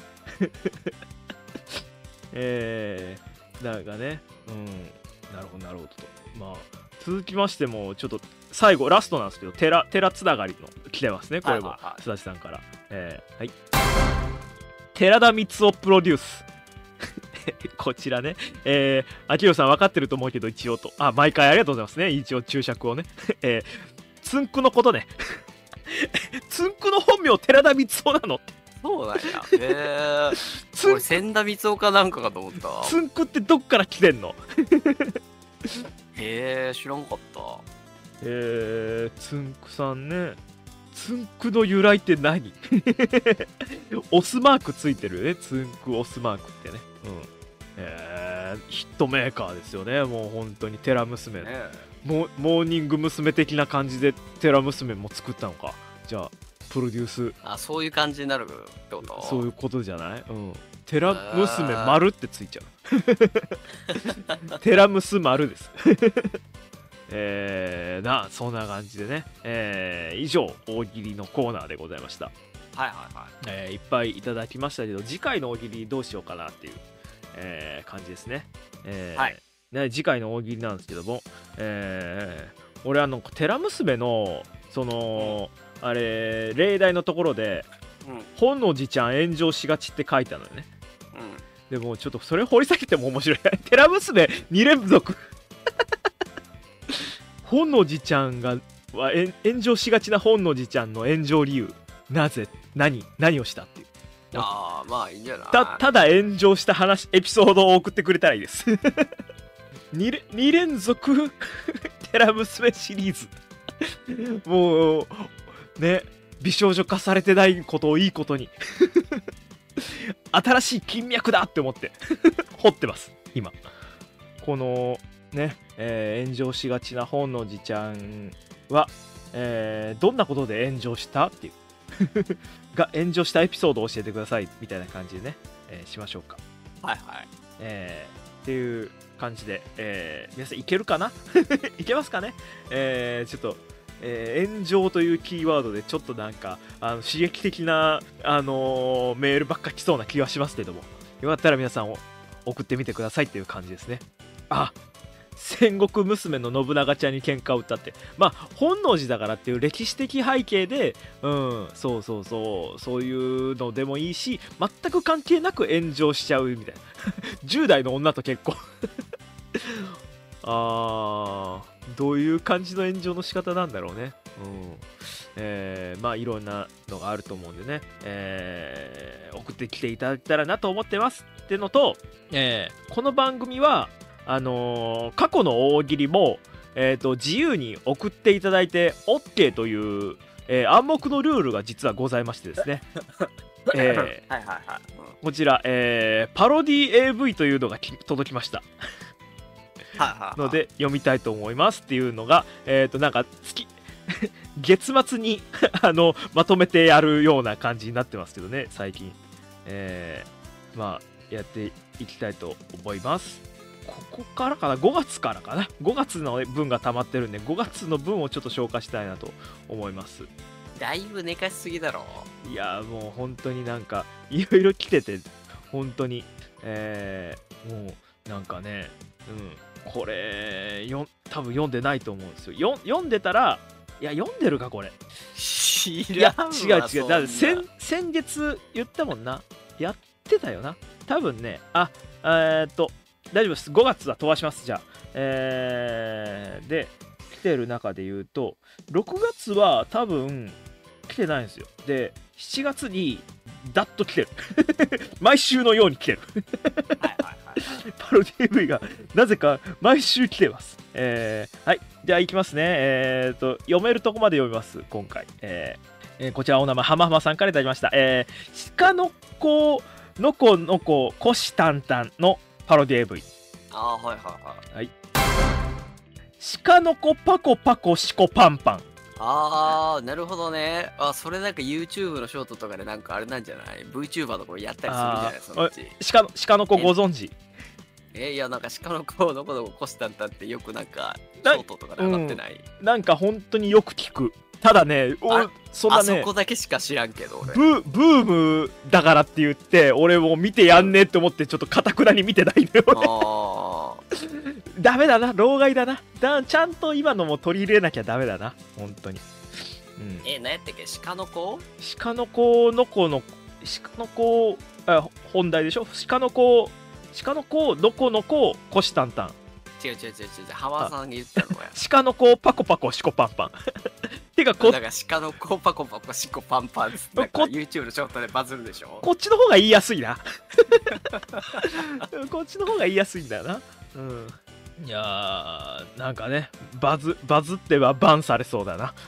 えー、なんかね、うん、なるほどなるほどと。まあ続きましてもちょっと最後ラストなんですけど、寺寺つながりの来てますね、これもはいはいはいすだちさんから。えー、はい寺田光雄プロデュースこちらね、えー、秋代さん分かってると思うけど一応と、あ、毎回ありがとうございますね、一応注釈をねえー、つんくのことねつんくの本名寺田光雄なのって。 そうなんや。へえ。 つん俺千田光雄かなんかかと思った。 つんくってどっから来てんのへえ、知らんかった。 えー、つんくさんね。つんくの由来って何オスマークついてるね、つんくオスマークってね。うん。えー、ヒットメーカーですよね、もう本当に寺娘。 ねモモーニング娘。的な感じで寺娘も作ったのか。じゃあ、プロデュース、 あ、そういう感じになるってことそういうことじゃない？うん。寺娘丸ってついちゃう。寺娘丸です。えー、な、そんな感じでね、えー、以上、大喜利のコーナーでございました。 はいはいはい。 えーいっぱいいただきましたけど、次回の大喜利どうしようかなっていう、えー感じですね。えーはいね、次回の大喜利なんですけども、えー俺、あの、寺娘の、その、あれ、例題のところで、 うんうん。 本能寺ちゃん炎上しがちって書いてあるのよね。でも、ちょっとそれ掘り下げても面白い。寺娘に連続本能寺ちゃんがはえん炎上しがちな本能寺ちゃんの炎上理由、なぜ、何何をしたっていう、 ああ、まあいいんじゃない。 たただ炎上した話エピソードを送ってくれたらいいです。2, れに連続寺娘シリーズもうね、美少女化されてないことをいいことに新しい金脈だって思って掘ってます今。このね、えー炎上しがちな本能寺ちゃんは、えーどんなことで炎上したっていうが炎上したエピソードを教えてくださいみたいな感じでね、えーしましょうか。 はいはい。 えーっていう感じで、えー皆さんいけるかないけますかね。えーちょっと、えー炎上というキーワードでちょっとなんかあの刺激的な、あのーメールばっか来そうな気はしますけども、よかったら皆さんを送ってみてくださいっていう感じですね。あ、戦国娘の信長ちゃんに喧嘩を売ったって、まあ本能寺だからっていう歴史的背景で、うんそうそうそうそういうのでもいいし、全く関係なく炎上しちゃうみたいなじゅう代の女と結婚あー、どういう感じの炎上の仕方なんだろうね。うんえーまあいろんなのがあると思うんでね、えー送ってきていただけたらなと思ってますってのと、えーこの番組はあのー過去の大喜利も、えーと自由に送っていただいて OK という、えー暗黙のルールが実はございましてですね、えーはいはいはい。 こちら、えーパロディ エーブイ というのがき届きましたうん、はいはいはい。 ので読みたいと思いますっていうのが、えーとなんか月月末にあのまとめてやるような感じになってますけどね最近、えーまあやっていきたいと思います。ここからかな、ごがつからかな、ごがつの分が溜まってるんでごがつの分をちょっと消化したいなと思います。 だいぶ寝かしすぎだろ。 いやーもう本当になんかいろいろ来てて本当に、えーもうなんかね、うん、 これよ多分読んでないと思うんですよ。よ読んでたら、いや読んでるかこれ。 知いやらんわ違う違う、だからそんな先先月言ったもんな。やってたよな多分ね。あえー、っと大丈夫です。ごがつは飛ばします。じゃあえー、で来てる中で言うとろくがつは多分来てないんですよ。でしちがつにダッと来てる毎週のように来てるはいはいはいはい。 パロディ エーブイ がなぜか毎週来てます。えー、はいじゃあいきますね。えー、っと読めるとこまで読みます今回。えーえーこちらお名前はまはまさんからいただきました。えー、鹿の子のこのこ虎視眈々のパロディ エーブイ。 あーはいはいはい。 鹿の子パコパコシコパンパン。 ああ、なるほどね。あ、それなんか YouTube のショートとかでなんかあれなんじゃない ?VTuber の子やったりするんじゃないそのうち。 鹿の鹿の子ご存知？ え、いやなんか鹿の子の子の子虎視眈々ってよくなんかショートとかで上がってない、 なんか本当によく聞く。ただね、おそんなねあそこだけしか知らんけど俺。 ブブームだからって言って俺も見てやんねえって思ってちょっとかたくなに見てないのよあダメだな、老害だな。だちゃんと今のも取り入れなきゃダメだな本当に。うん、 え、何やったっけ鹿の子鹿の子の子の鹿の子あ本題でしょ。鹿の子鹿の子の子の子虎視眈々。 違う違う違う違う浜田さんが言ったのや鹿の子パコパコシコパンパンてかこだから鹿の子パコパコシコパンパンっつってなんか YouTube のショートでバズるでしょ。 こっちの方が言いやすいなこっちの方が言いやすいんだよな。うんいやーなんかねバズバズってはバンされそうだな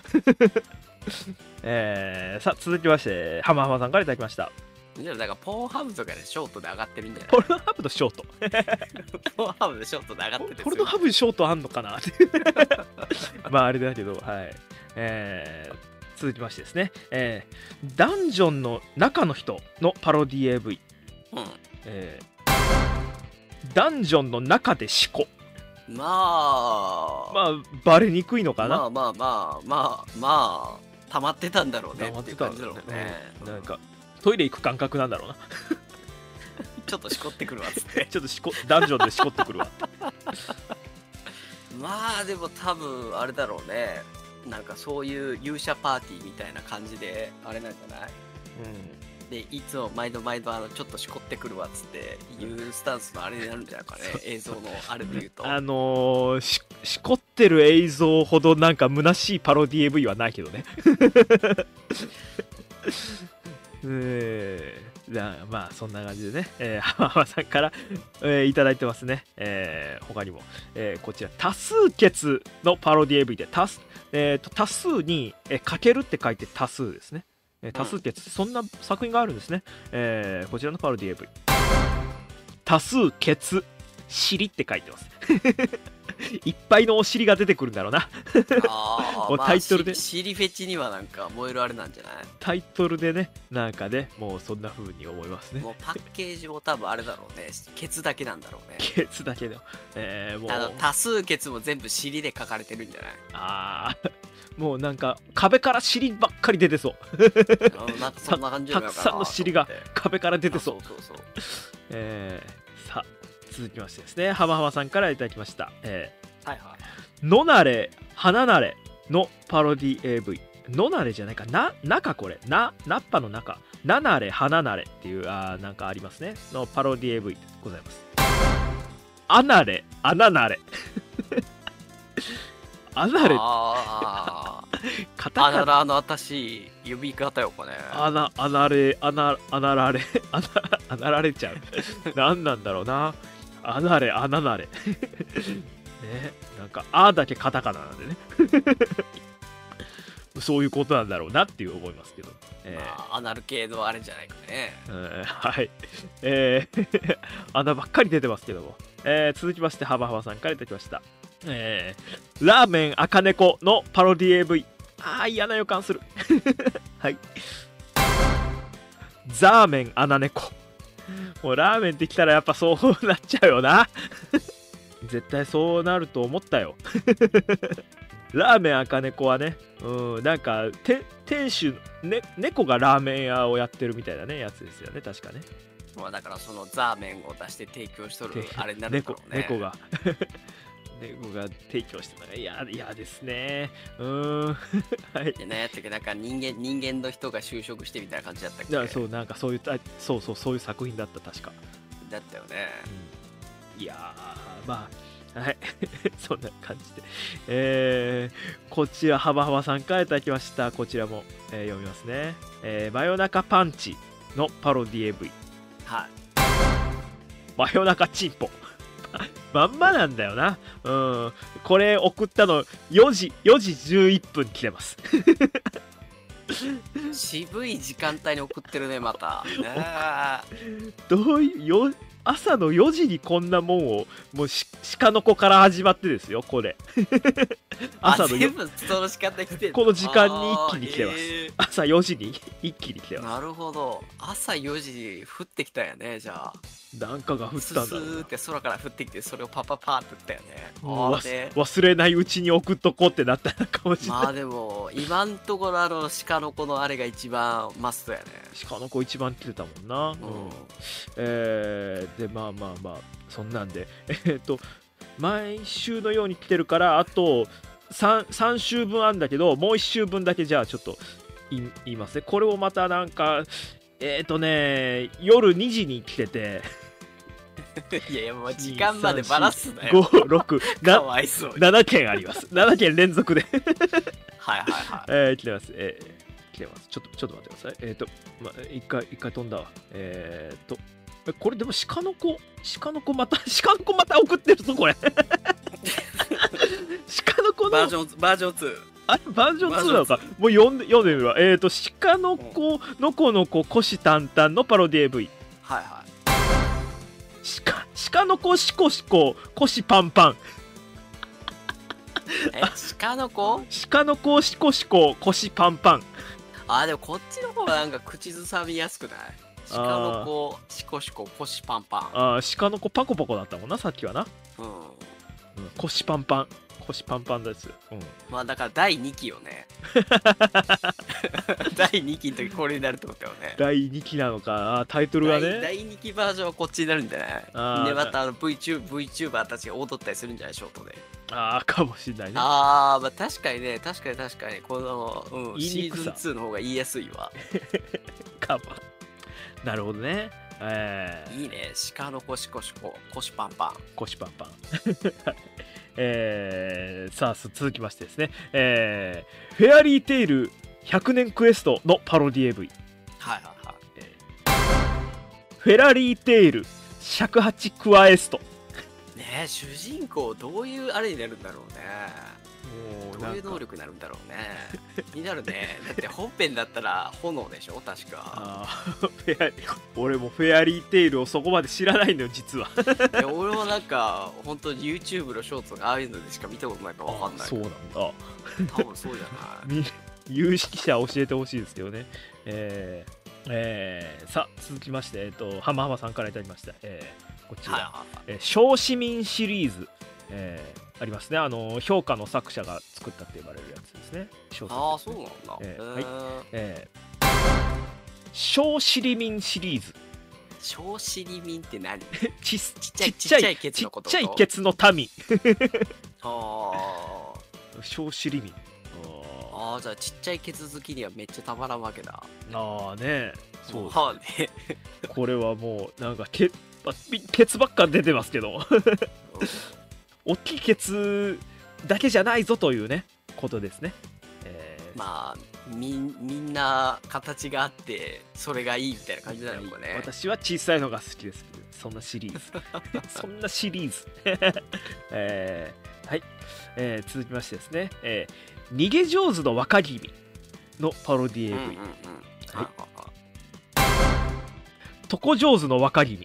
えー、さあ続きましてハマハマさんからいただきました。 じゃあだからポーンハブとかでショートで上がってるんじゃないポルノハブとショートポーンハブでショートで上がってるんですよ。 ポルノハブにショートあんのかなまああれだけどはいえー、続きましてですね、えー、ダンジョンの中の人のパロディ エーブイ、 うんえー、ダンジョンの中でシコ。 まあまあバレにくいのかな。 まあまあまあまあまあ溜まってたんだろうね溜まってっていう感じたんだろうねだろうね。 なんかトイレ行く感覚なんだろうなちょっとしこってくるわっつってちょっとしこダンジョンでしこってくるわまあでも多分あれだろうね。なんかそういう勇者パーティーみたいな感じであれなんじゃない。でいつも毎度毎度あのちょっとしこってくるわっつっていうスタンスのあれになるんじゃないかね映像のあれで言うと。 あのー、し, しこってる映像ほどなんか虚しいパロディ エーブイ はないけどねえー、じゃあまあそんな感じでね、えー、浜浜さんから、えー、いただいてますね。えー、他にも、えー、こちら多数決のパロディ エーブイ で多数、えー、と多数に、えー、かけるって書いて多数ですね。えー多数決、そんな作品があるんですね。えー、こちらのパロディ エーブイ。多数決、尻って書いてます。いっぱいのお尻が出てくるんだろうな。 あもうタイトルで、 まあ、し尻フェチにはなんか燃えるあれなんじゃない。 タイトルでね、なんかね、もうそんな風に思いますね。 もうパッケージも多分あれだろうね。ケツだけなんだろうね。 ケツだけで、えー、もうあの多数決も全部尻で書かれてるんじゃないあーもうなんか壁から尻ばっかり出てそううんなんかそんな感じたくさんの尻が壁から出てそう。 そうそうそう。 えー、さあ続きましてですね、浜浜さんからいただきました。えはいはい。 ー、のなれ花なれのパロディ エーブイ。のなれじゃないかな、中これな、ナッパの中、ななれ花なれっていうあーなんかありますねのパロディ エーブイ でございます。あなれあななれあなれあカタカナあならのあたし呼び方よこね。 あな、あなれ、あな、あなられ、あな、あなられちゃう。何なんだろうな。あなれ、あななれ。ね、なんか、あだけカタカナなんでね。そういうことなんだろうなっていう思いますけど。えーまあ、アナル系のあれじゃないかね。 えーはい。えー、穴ばっかり出てますけども。えー、続きまして、ハバハバさんからいただきました。えー、ラーメン赤猫のパロディ エーブイ。あー、嫌な予感する。はい。ザーメン穴猫。もうラーメンってきたらやっぱそうなっちゃうよな。絶対そうなると思ったよ。ラーメン赤猫はね、うん、なんかて店主、ね、猫がラーメン屋をやってるみたいなねやつですよね、確かね。 まあだからそのザーメンを出して提供しとるあれになるんだろうね。 猫, 猫がネゴが提供してたのが嫌嫌ですね。うーんはいで、何やったっけ、なんか人間人間の人が就職してみたいな感じだったっけ。 だからそうなんかそういうあそうそうそういう作品だった確か。 だったよね。 うん、いやーまあはいそんな感じで、えー、こちらハバハバさんからいただきました。こちらも、えー読みますね、えー、真夜中パンチのパロディ エーブイ。 はい。 真夜中チンポまんまなんだよな。うん、これ送ったのよじよじじゅういっぷん来てます渋い時間帯に送ってるね、また。ね、 どういうよ朝のよじにこんなもんをもうし鹿の子から始まってですよこれ朝のよ全部その時間帯来てる。 この時間に一気に来てます。 えー朝よじに一気に来てます。 なるほど。朝よじ降ってきたよね、じゃあ。 なんかが降っスたんだろうな。 スーって空から降ってきて、それをパパパーって降ったよね。 もうあれ忘忘れないうちに送っとこうってなったのかもしれない。 まあでも、今んところあの鹿の子のあれが一番マストやね。 鹿の子一番来てたもんな。うんえー、でまあまあまあそんなんでえーっと毎週のように来てるからあと 3, 3週分あるんだけどもういっ週分だけじゃあちょっと言い言いますね。これをまたなんかえーっとね夜にじに来てていやいや、もう時間までバラすなよ。 ご、ろく、 かわいそうに。 ななけんあります。ななけん連続ではいはいはい。 えー、来てます。えー、来てます。ちょっと、ちょっと待ってください。えっ、ー、と、ま、一回、一回飛んだわ。えっ、ー、と、えこれでも鹿の子、鹿の子また、鹿の子また送ってるぞ、これ。鹿の子の、 バージョン、バージョンツー。 あれ、バージョンツーなのか。もう読んで、読んでみるわ。えっ、ー、と、鹿の子、のこのこ、虎視眈々のパロディ エーブイ。 はいはい。 鹿、鹿の子、シコシコ、腰パンパン。 え、鹿の子鹿の子、シコシコ、腰パンパン。 あ、でもこっちの方がなんか口ずさみやすくない？鹿の子、シコシコ、腰パンパン。 ああ、鹿の子パコパコだったもんな、さっきはな。 うん。 うん、腰パンパン。腰パンパンです。うん。 まあだからだいにきよね。だいにきの時これになるってことよね。 だいにきなのか、あタイトルがね。 だいにきバージョンはこっちになるんじゃないあで、またあの VTuber、VTuber たちが踊ったりするんじゃないショートで。 ああ、かもしれないね。 あー、まあ確かにね、確かに確かに、この、うん、 言いシーズンにくさツーの方が言いやすいわ。 かも。なるほどね。えー、 いいね、鹿の子シコシコ、腰パンパン。 腰パンパン。えー、さあ続きましてですね、えー、フェアリーテイルひゃくねんクエストのパロディ エーブイ。 はいはいはい。 えー、フェラリーテイル尺八クワエスト。 ねえ、主人公どういうあれになるんだろうね。 もどういう能力になるんだろうね。気になるね。だって本編だったら炎でしょ確か。 あフェアリー俺もフェアリーテイルをそこまで知らないのよ実は。 いや俺もなんか本当に YouTube のショートがああいうのでしか見たことないから分かんない。 そうなんだ。 多分そうじゃない。 有識者教えてほしいですけどね。えーえー、さあ続きまして、えっと、ハマハマさんからいただきました。えー、こちら、 はいはいはい、 えー、小市民シリーズ、えー、ありますね。あの評価の作者が作ったって呼ばれるやつですね。小説ですね。 ああそうなんだ。 えー、 はい。 えー、小市民シリーズ。 小市民って何？ ちちっちゃいちっちゃいケツのことちっちゃいケツの民。 ああ。 小市民。 ああ、じゃあちっちゃいケツ好きにはめっちゃたまらんわけだ。 ああね、そう。 はあね。 これはもうなんかケケツばっか出てますけど、大きいケツだけじゃないぞというねことですね。えー、 まあみみんな形があってそれがいいみたいな感じなのかね。 私は小さいのが好きですけど、そんなシリーズ、そんなシリーズ。えー、はい、えー、続きましてですね。えー逃げ上手の若君のパロディ エーブイ。床上手の若君。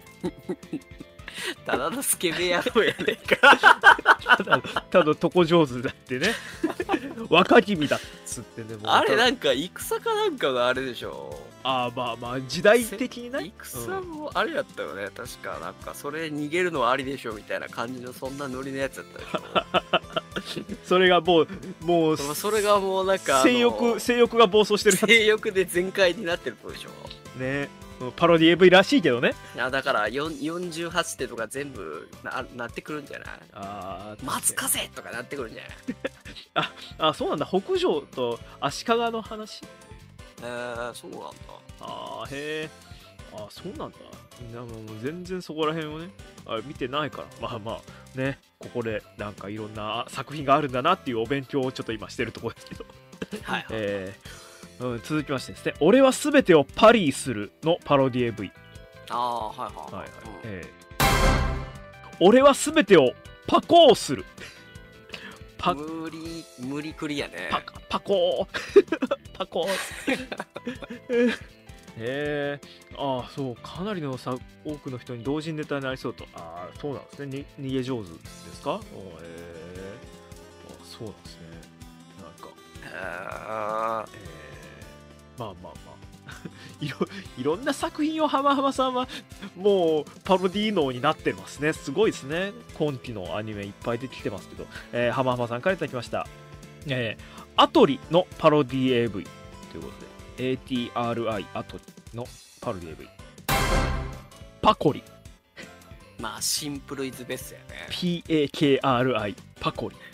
ただのスケベ野郎やねんか。 ただただ床上手だってね。若君だっつってね。 あれなんか戦かなんかのあれでしょ。 ああまあまあ時代的にね。 戦もあれやったよね、うん、確かなんかそれ逃げるのはありでしょみたいな感じのそんなノリのやつだったでしょ。 それがもうもうそれがもうなんか性欲性欲が暴走してるやつ。 性欲で全開になってることでしょ。 ね、パロディ エーブイ らしいけどね。 いやだからよんよんじゅうはちてんとか全部 な, なってくるんじゃない？ ああ、 松風とかなってくるんじゃない？ ああ、そうなんだ。北条と足利の話。 えー、そうなんだ。 ああ、へえ。ああ、そうなんだ。なんかもう全然そこら辺をね、あ見てないから、まあまあね、ここでなんかいろんな作品があるんだなっていうお勉強をちょっと今してるところですけど、 はい、はい、 えーうん、続きましてですね、俺はすべてをパリーするのパロディ エーブイ。 ああ、はいはいはい、 はいはい、 うん、 えー、俺はすべてをパコーする。 パ無理無理くりやね。 パパコーパコーへえー、ああ、そう、かなりのさ多くの人に同時にネタになりそうと。ああ、そうなんですね。に逃げ上手ですか？へえー、あ、そうなんですね。なんか、 えー、 えー、まあまあまあいろいろんな作品を浜浜さんはもうパロディー脳になってますね。すごいですね。今期のアニメいっぱい出てきてますけど、えー、浜浜さんからいただきました。えー、アトリのパロディー エーブイ ということで、エーティーアールアイ アトリのパロディ エーブイ。パコリ。 まあシンプルイズベストやね。 ピーエーケーアールアイ パコリ。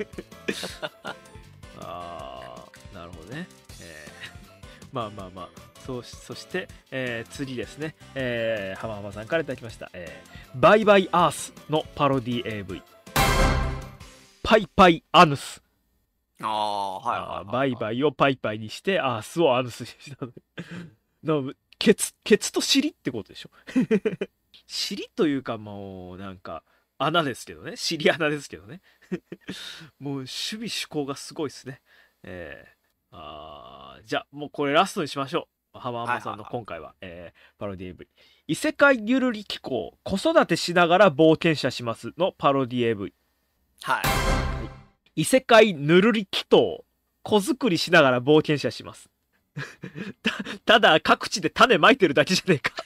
あー、なるほどね。えー、まあまあまあ。そ, そして、えー、次ですね、えー、浜浜さんからいただきました、えー、バイバイアースのパロディ エーブイ。パイパイアヌス。 ああ、はいはいはい、はい、 バイバイをパイパイにしてアースをアヌスにしたの。ケツ、ケツと尻ってことでしょ。尻というかもうなんか穴ですけどね。尻穴ですけどね。もう守備趣向がすごいですね。えー、あじゃあもうこれラストにしましょう。浜浜さんの今回は、はいはいはい、えー、パロディ エーブイ。異世界ゆるり機構、子育てしながら冒険者しますのパロディ エーブイ。 はい。 異世界ぬるり祈祷、子作りしながら冒険者します。た, ただ各地で種まいてるだけじゃねえか。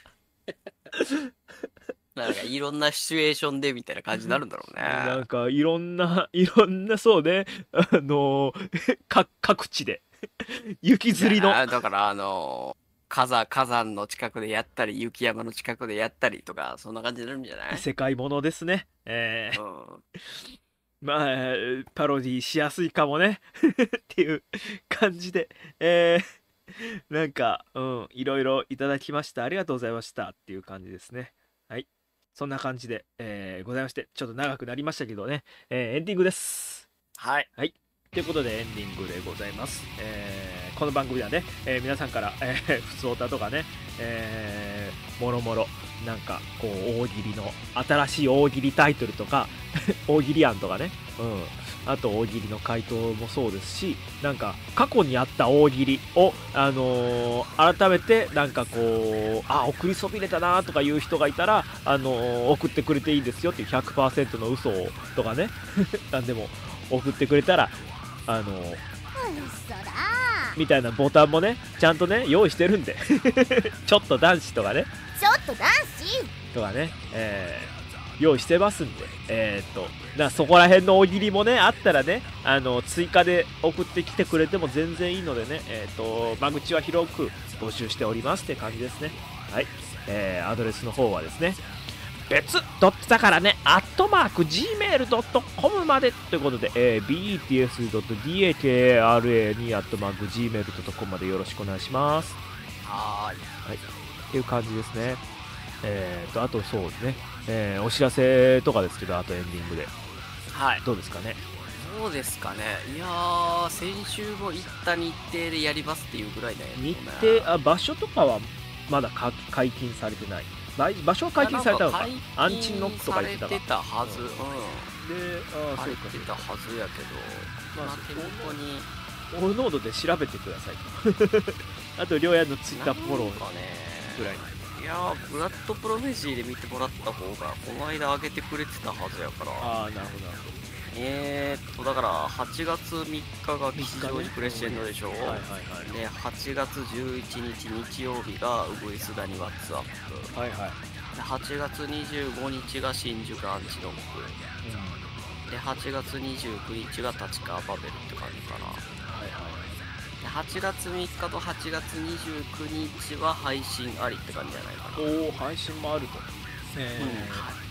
なんかいろんなシチュエーションでみたいな感じになるんだろうね。 なんかいろんないろんなそうね、あのー、か各地で雪吊りのだからあのー火山、火山の近くでやったり雪山の近くでやったりとかそんな感じになるんじゃない？ 世界ものですね。えーうん、 まあパロディしやすいかもねっていう感じで、えー、なんかうんいろいろいただきました。ありがとうございましたっていう感じですね。はい、そんな感じで、えー、ございまして、ちょっと長くなりましたけどね、えー、エンディングです。 はい、 はい、ということでエンディングでございます。えー、この番組ではね、えー、皆さんから、えー、普通歌とかね、えー、もろもろなんかこう大喜利の新しい大喜利タイトルとか大喜利案とかね、うん、あと大喜利の回答もそうですし、なんか過去にあった大喜利を、あのー、改めてなんかこうあ送りそびれたなとかいう人がいたら、あのー、送ってくれていいですよっていう ひゃくパーセント の嘘をとかねなんでも送ってくれたら、あのー、みたいなボタンもねちゃんとね用意してるんでちょっと男子とかねちょっと男子とかね、えー、用意してますんで、えー、っとだそこら辺の大喜利もねあったらね、あの追加で送ってきてくれても全然いいのでね、えー、っと間口は広く募集しておりますって感じですね。はい、えー、アドレスの方はですね、別ドットだからね、アットマーク ジーメールドットコム までということで、えー、ビーティーエスドットディーエーケーアールエー に アットマーク ジーメールドットコム までよろしくお願いします。 はーい、 はい、っていう感じですね。えーとあとそうですね、えー、お知らせとかですけど、あとエンディングで、 はい、 どうですかね。 どうですかね。いやー先週も行った日程でやりますっていうぐらいだよね。 日程、あ場所とかはまだか解禁されてない。場所は解禁されたのか。アンチノックとか言ってたか。 されてたはず、うん、 で、ああそうか、 入ってたはずやけど、まあ手元にオーノードで調べてくださいとあと両親のツイッターフォローぐらい。 いやーブラッドプロフェジーで見てもらった方がこの間上げてくれてたはずやから。 ああなるほどなるほど。 えーっとだからはちがつみっかが吉祥寺クレッシェンドでしょ。はいはいはい。ではちがつじゅういちにち日曜日がウグイスダニワッツアップ。はいはい。ではちがつにじゅうごにちが新宿アンチノック。うん、ではちがつにじゅうくにちが立川バベルって感じかな。はいはい。ではちがつみっかとはちがつにじゅうくにちは配信ありって感じじゃないかな。 おお、配信もあると。えーうん、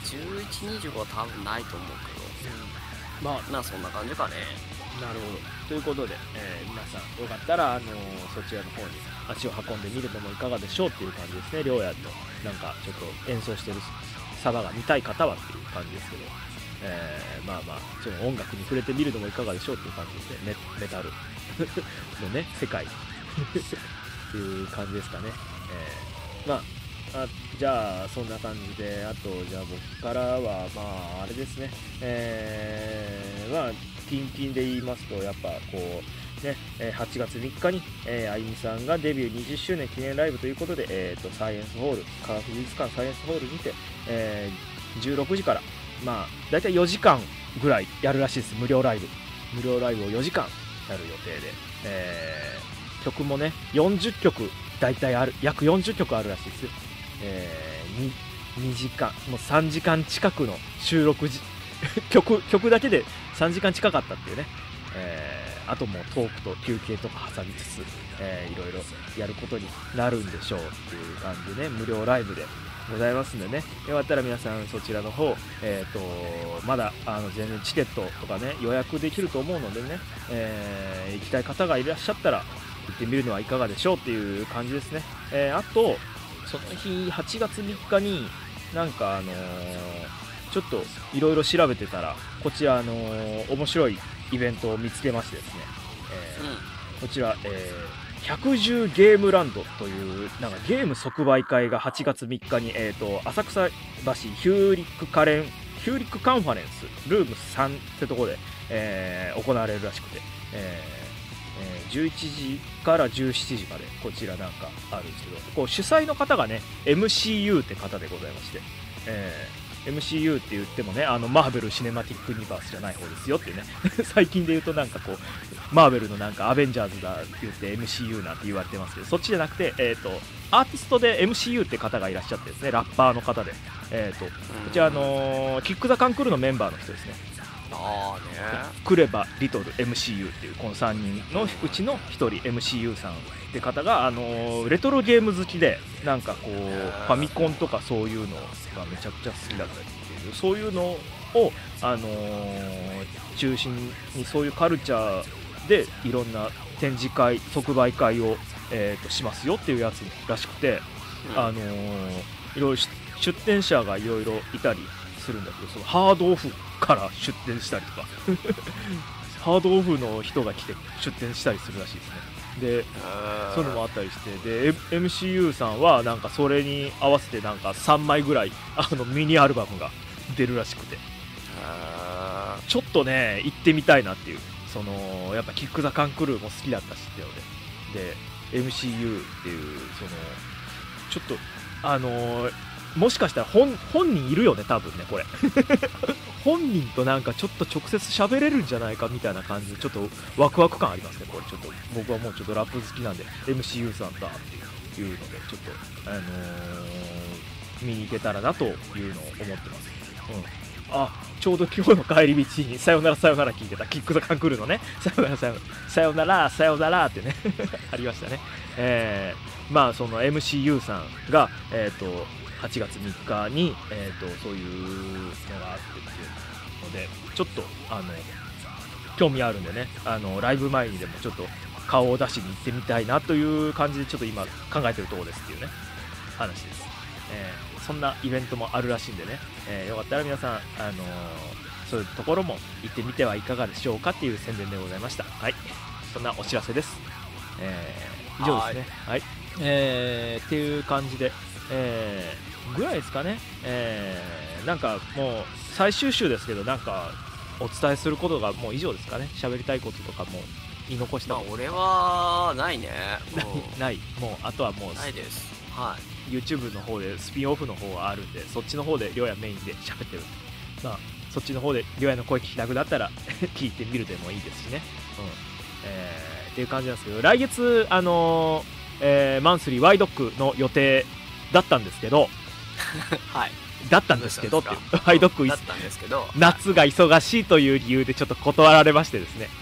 じゅういち、にじゅうごは多分ないと思うけど、 うん、まあまあそんな感じかね。 なるほど。ということで、えー皆さんよかったら、あのーそちらの方に足を運んでみるのもいかがでしょうっていう感じですね。りょうやとなんかちょっと演奏してるサバが見たい方はっていう感じですけど、えーまあまあその音楽に触れてみるのもいかがでしょうっていう感じですね。メメタルのね世界っていう感じですかね。えーまああじゃあそんな感じで、あとじゃあ僕からはまああれですね、えー、まあ近々で言いますと、やっぱこうね、はちがつみっかに、えー、あゆみさんがデビューにじゅっしゅうねん記念ライブということで、えー、とサイエンスホール、科学美術館サイエンスホールにて、えー、じゅうろくじから、まあだいたいよじかんぐらいやるらしいです。無料ライブ無料ライブをよじかんやる予定で、えー、曲もねよんじゅっきょくだいたいある、約よんじゅっきょくあるらしいです。えー、に, にじかんもうさんじかん近くの収録時曲, 曲だけでさんじかん近かったっていうね、えー、あともうトークと休憩とか挟みつつ、えー、いろいろやることになるんでしょうっていう感じでね、無料ライブでございますんでね、よかったら皆さんそちらの方、えー、とまだあの全然チケットとかね予約できると思うのでね、えー、行きたい方がいらっしゃったら行ってみるのはいかがでしょうっていう感じですね。えー、あとその日はちがつみっかになんかあのー、ちょっといろいろ調べてたらこちらあのー、面白いイベントを見つけましてですね、えーうん、こちら、えー、ひゃくじゅうゲームランドというなんかゲーム即売会がはちがつみっかに、えー、と浅草橋ヒューリックカレンヒューリックカンファレンスルームさんってところで、えー、行われるらしくて、えーじゅういちじからじゅうしちじまでこちらなんかあるんですけど、こう主催の方がね エムシーユー って方でございまして、えー、エムシーユー って言ってもねあのマーベルシネマティックユニバースじゃない方ですよっていうね最近で言うとなんかこうマーベルのなんかアベンジャーズだ言って エムシーユー なんて言われてますけど、そっちじゃなくて、えー、とアーティストで エムシーユー って方がいらっしゃってですね、ラッパーの方で、えー、とこちら、あのー、キック・ザ・カンクルのメンバーの人ですね。 あーねクレバ・リトル エムシーユー っていうこのさんにんのうちのひとり エムシーユー さんって方が、あのー、レトロゲーム好きでなんかこうファミコンとかそういうのがめちゃくちゃ好きだったりっていう、そういうのを、あのー、中心にそういうカルチャーでいろんな展示会即売会を、えー、としますよっていうやつらしくて、うん、あのー、いろいろ出店者がいろいろいたりするんだけど、そのハードオフから出店したりとかハードオフの人が来て出店したりするらしいですね。でそういうのもあったりして、で エムシーユー さんはなんかそれに合わせてなんかさんまいぐらいあのミニアルバムが出るらしくて、ちょっとね行ってみたいなっていう、そのやっぱキック・ザ・カンクルーも好きだったしっていうので、で エムシーユー っていうそのちょっとあのーもしかしたら 本, 本人いるよね多分ねこれ本人となんかちょっと直接喋れるんじゃないかみたいな感じでちょっとワクワク感ありますねこれ。ちょっと僕はもうちょっとラップ好きなんで エムシーユー さんだっていうのでちょっと、あのー、見に行けたらなというのを思ってます、うん、あちょうど今日の帰り道にさよならさよなら聞いてたキック・ザ・カンクルーのねさよならさよならさよならさよならってねありましたね。えー、まあその エムシーユー さんがえっ、ー、とはちがつみっかに、えー、とそういうのがあってっていうのでちょっとあの興味あるんでね、あのライブ前にでもちょっと顔を出しに行ってみたいなという感じでちょっと今考えてるところですっていうね話です、えー、そんなイベントもあるらしいんでね、えー、よかったら皆さん、あのー、そういうところも行ってみてはいかがでしょうかっていう宣伝でございました。はい、そんなお知らせです、えー、以上ですね。はい、はい、えー、っていう感じで、えーぐらいですかね。えー、なんかもう最終週ですけどなんかお伝えすることがもう以上ですかね。喋りたいこととかも言い残したこと、 まあ、俺はないねないもうあとはもうないです。はい、 YouTube の方でスピンオフの方があるんでそっちの方でりょうやメインで喋ってる、まあそっちの方でりょうやの声聞きたくなったら聞いてみるでもいいですしね、うん、えー、っていう感じなんですけど、来月あのーえー、マンスリー ワイドックの予定だったんですけどはい、 だったんですけどってワイドックだったんですけど夏が忙しいという理由でちょっと断られましてですね、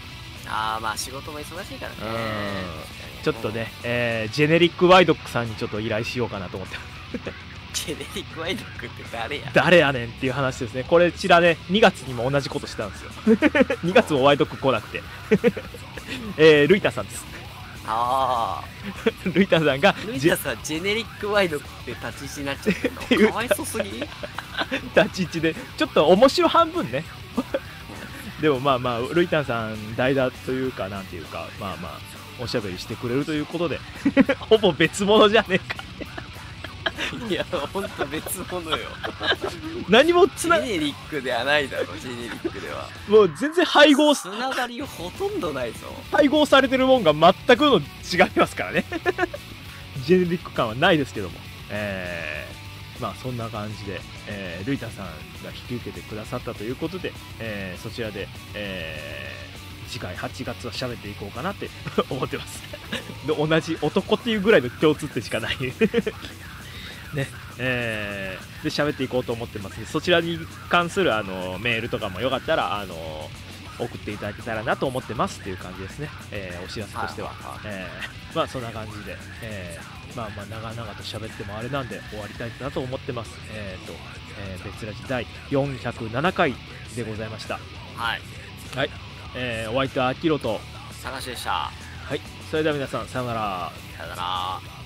ああまあ仕事も忙しいからね。 うんちょっとね、えージェネリックワイドックさんにちょっと依頼しようかなと思ってジェネリックワイドックって誰や。 誰やねんっていう話ですね。これちらねにがつにも同じことしたんですよにがつもワイドック来なくてえー、ルイタさんですああルイタさんがルイタさんジェネリックワイドックって立ち位置になっちゃってるのかわいそすぎ。 立ち位置でちょっと面白半分ねでもまあまあルイタンさん代打というかなんていうかまあまあおしゃべりしてくれるということでほぼ別物じゃねえかいやほんと別物よ。 何もつなジェネリックではないだろ。ジェネリックではもう全然配合つながりほとんどないぞ。 配合されてるもんが全くの違いますからねジェネリック感はないですけども、えー、まあそんな感じで、えー、ルイタさんが引き受けてくださったということで、えー、そちらで、えー、次回はちがつは喋っていこうかなって思ってますで同じ男っていうぐらいの共通点しかないねえー、で喋っていこうと思ってますので、そちらに関するあのメールとかもよかったらあの送っていただけたらなと思ってますっていう感じですね、えー、お知らせとしては、えー、まあそんな感じで、えー、まあまあ長々と喋ってもあれなんで終わりたいなと思ってます。えーと、えー、別ラジ第よんひゃくななかいでございました。 はいはい、えー、お相手はアキロと探しでした。 はい、それでは皆さんさようなら。 さよなら。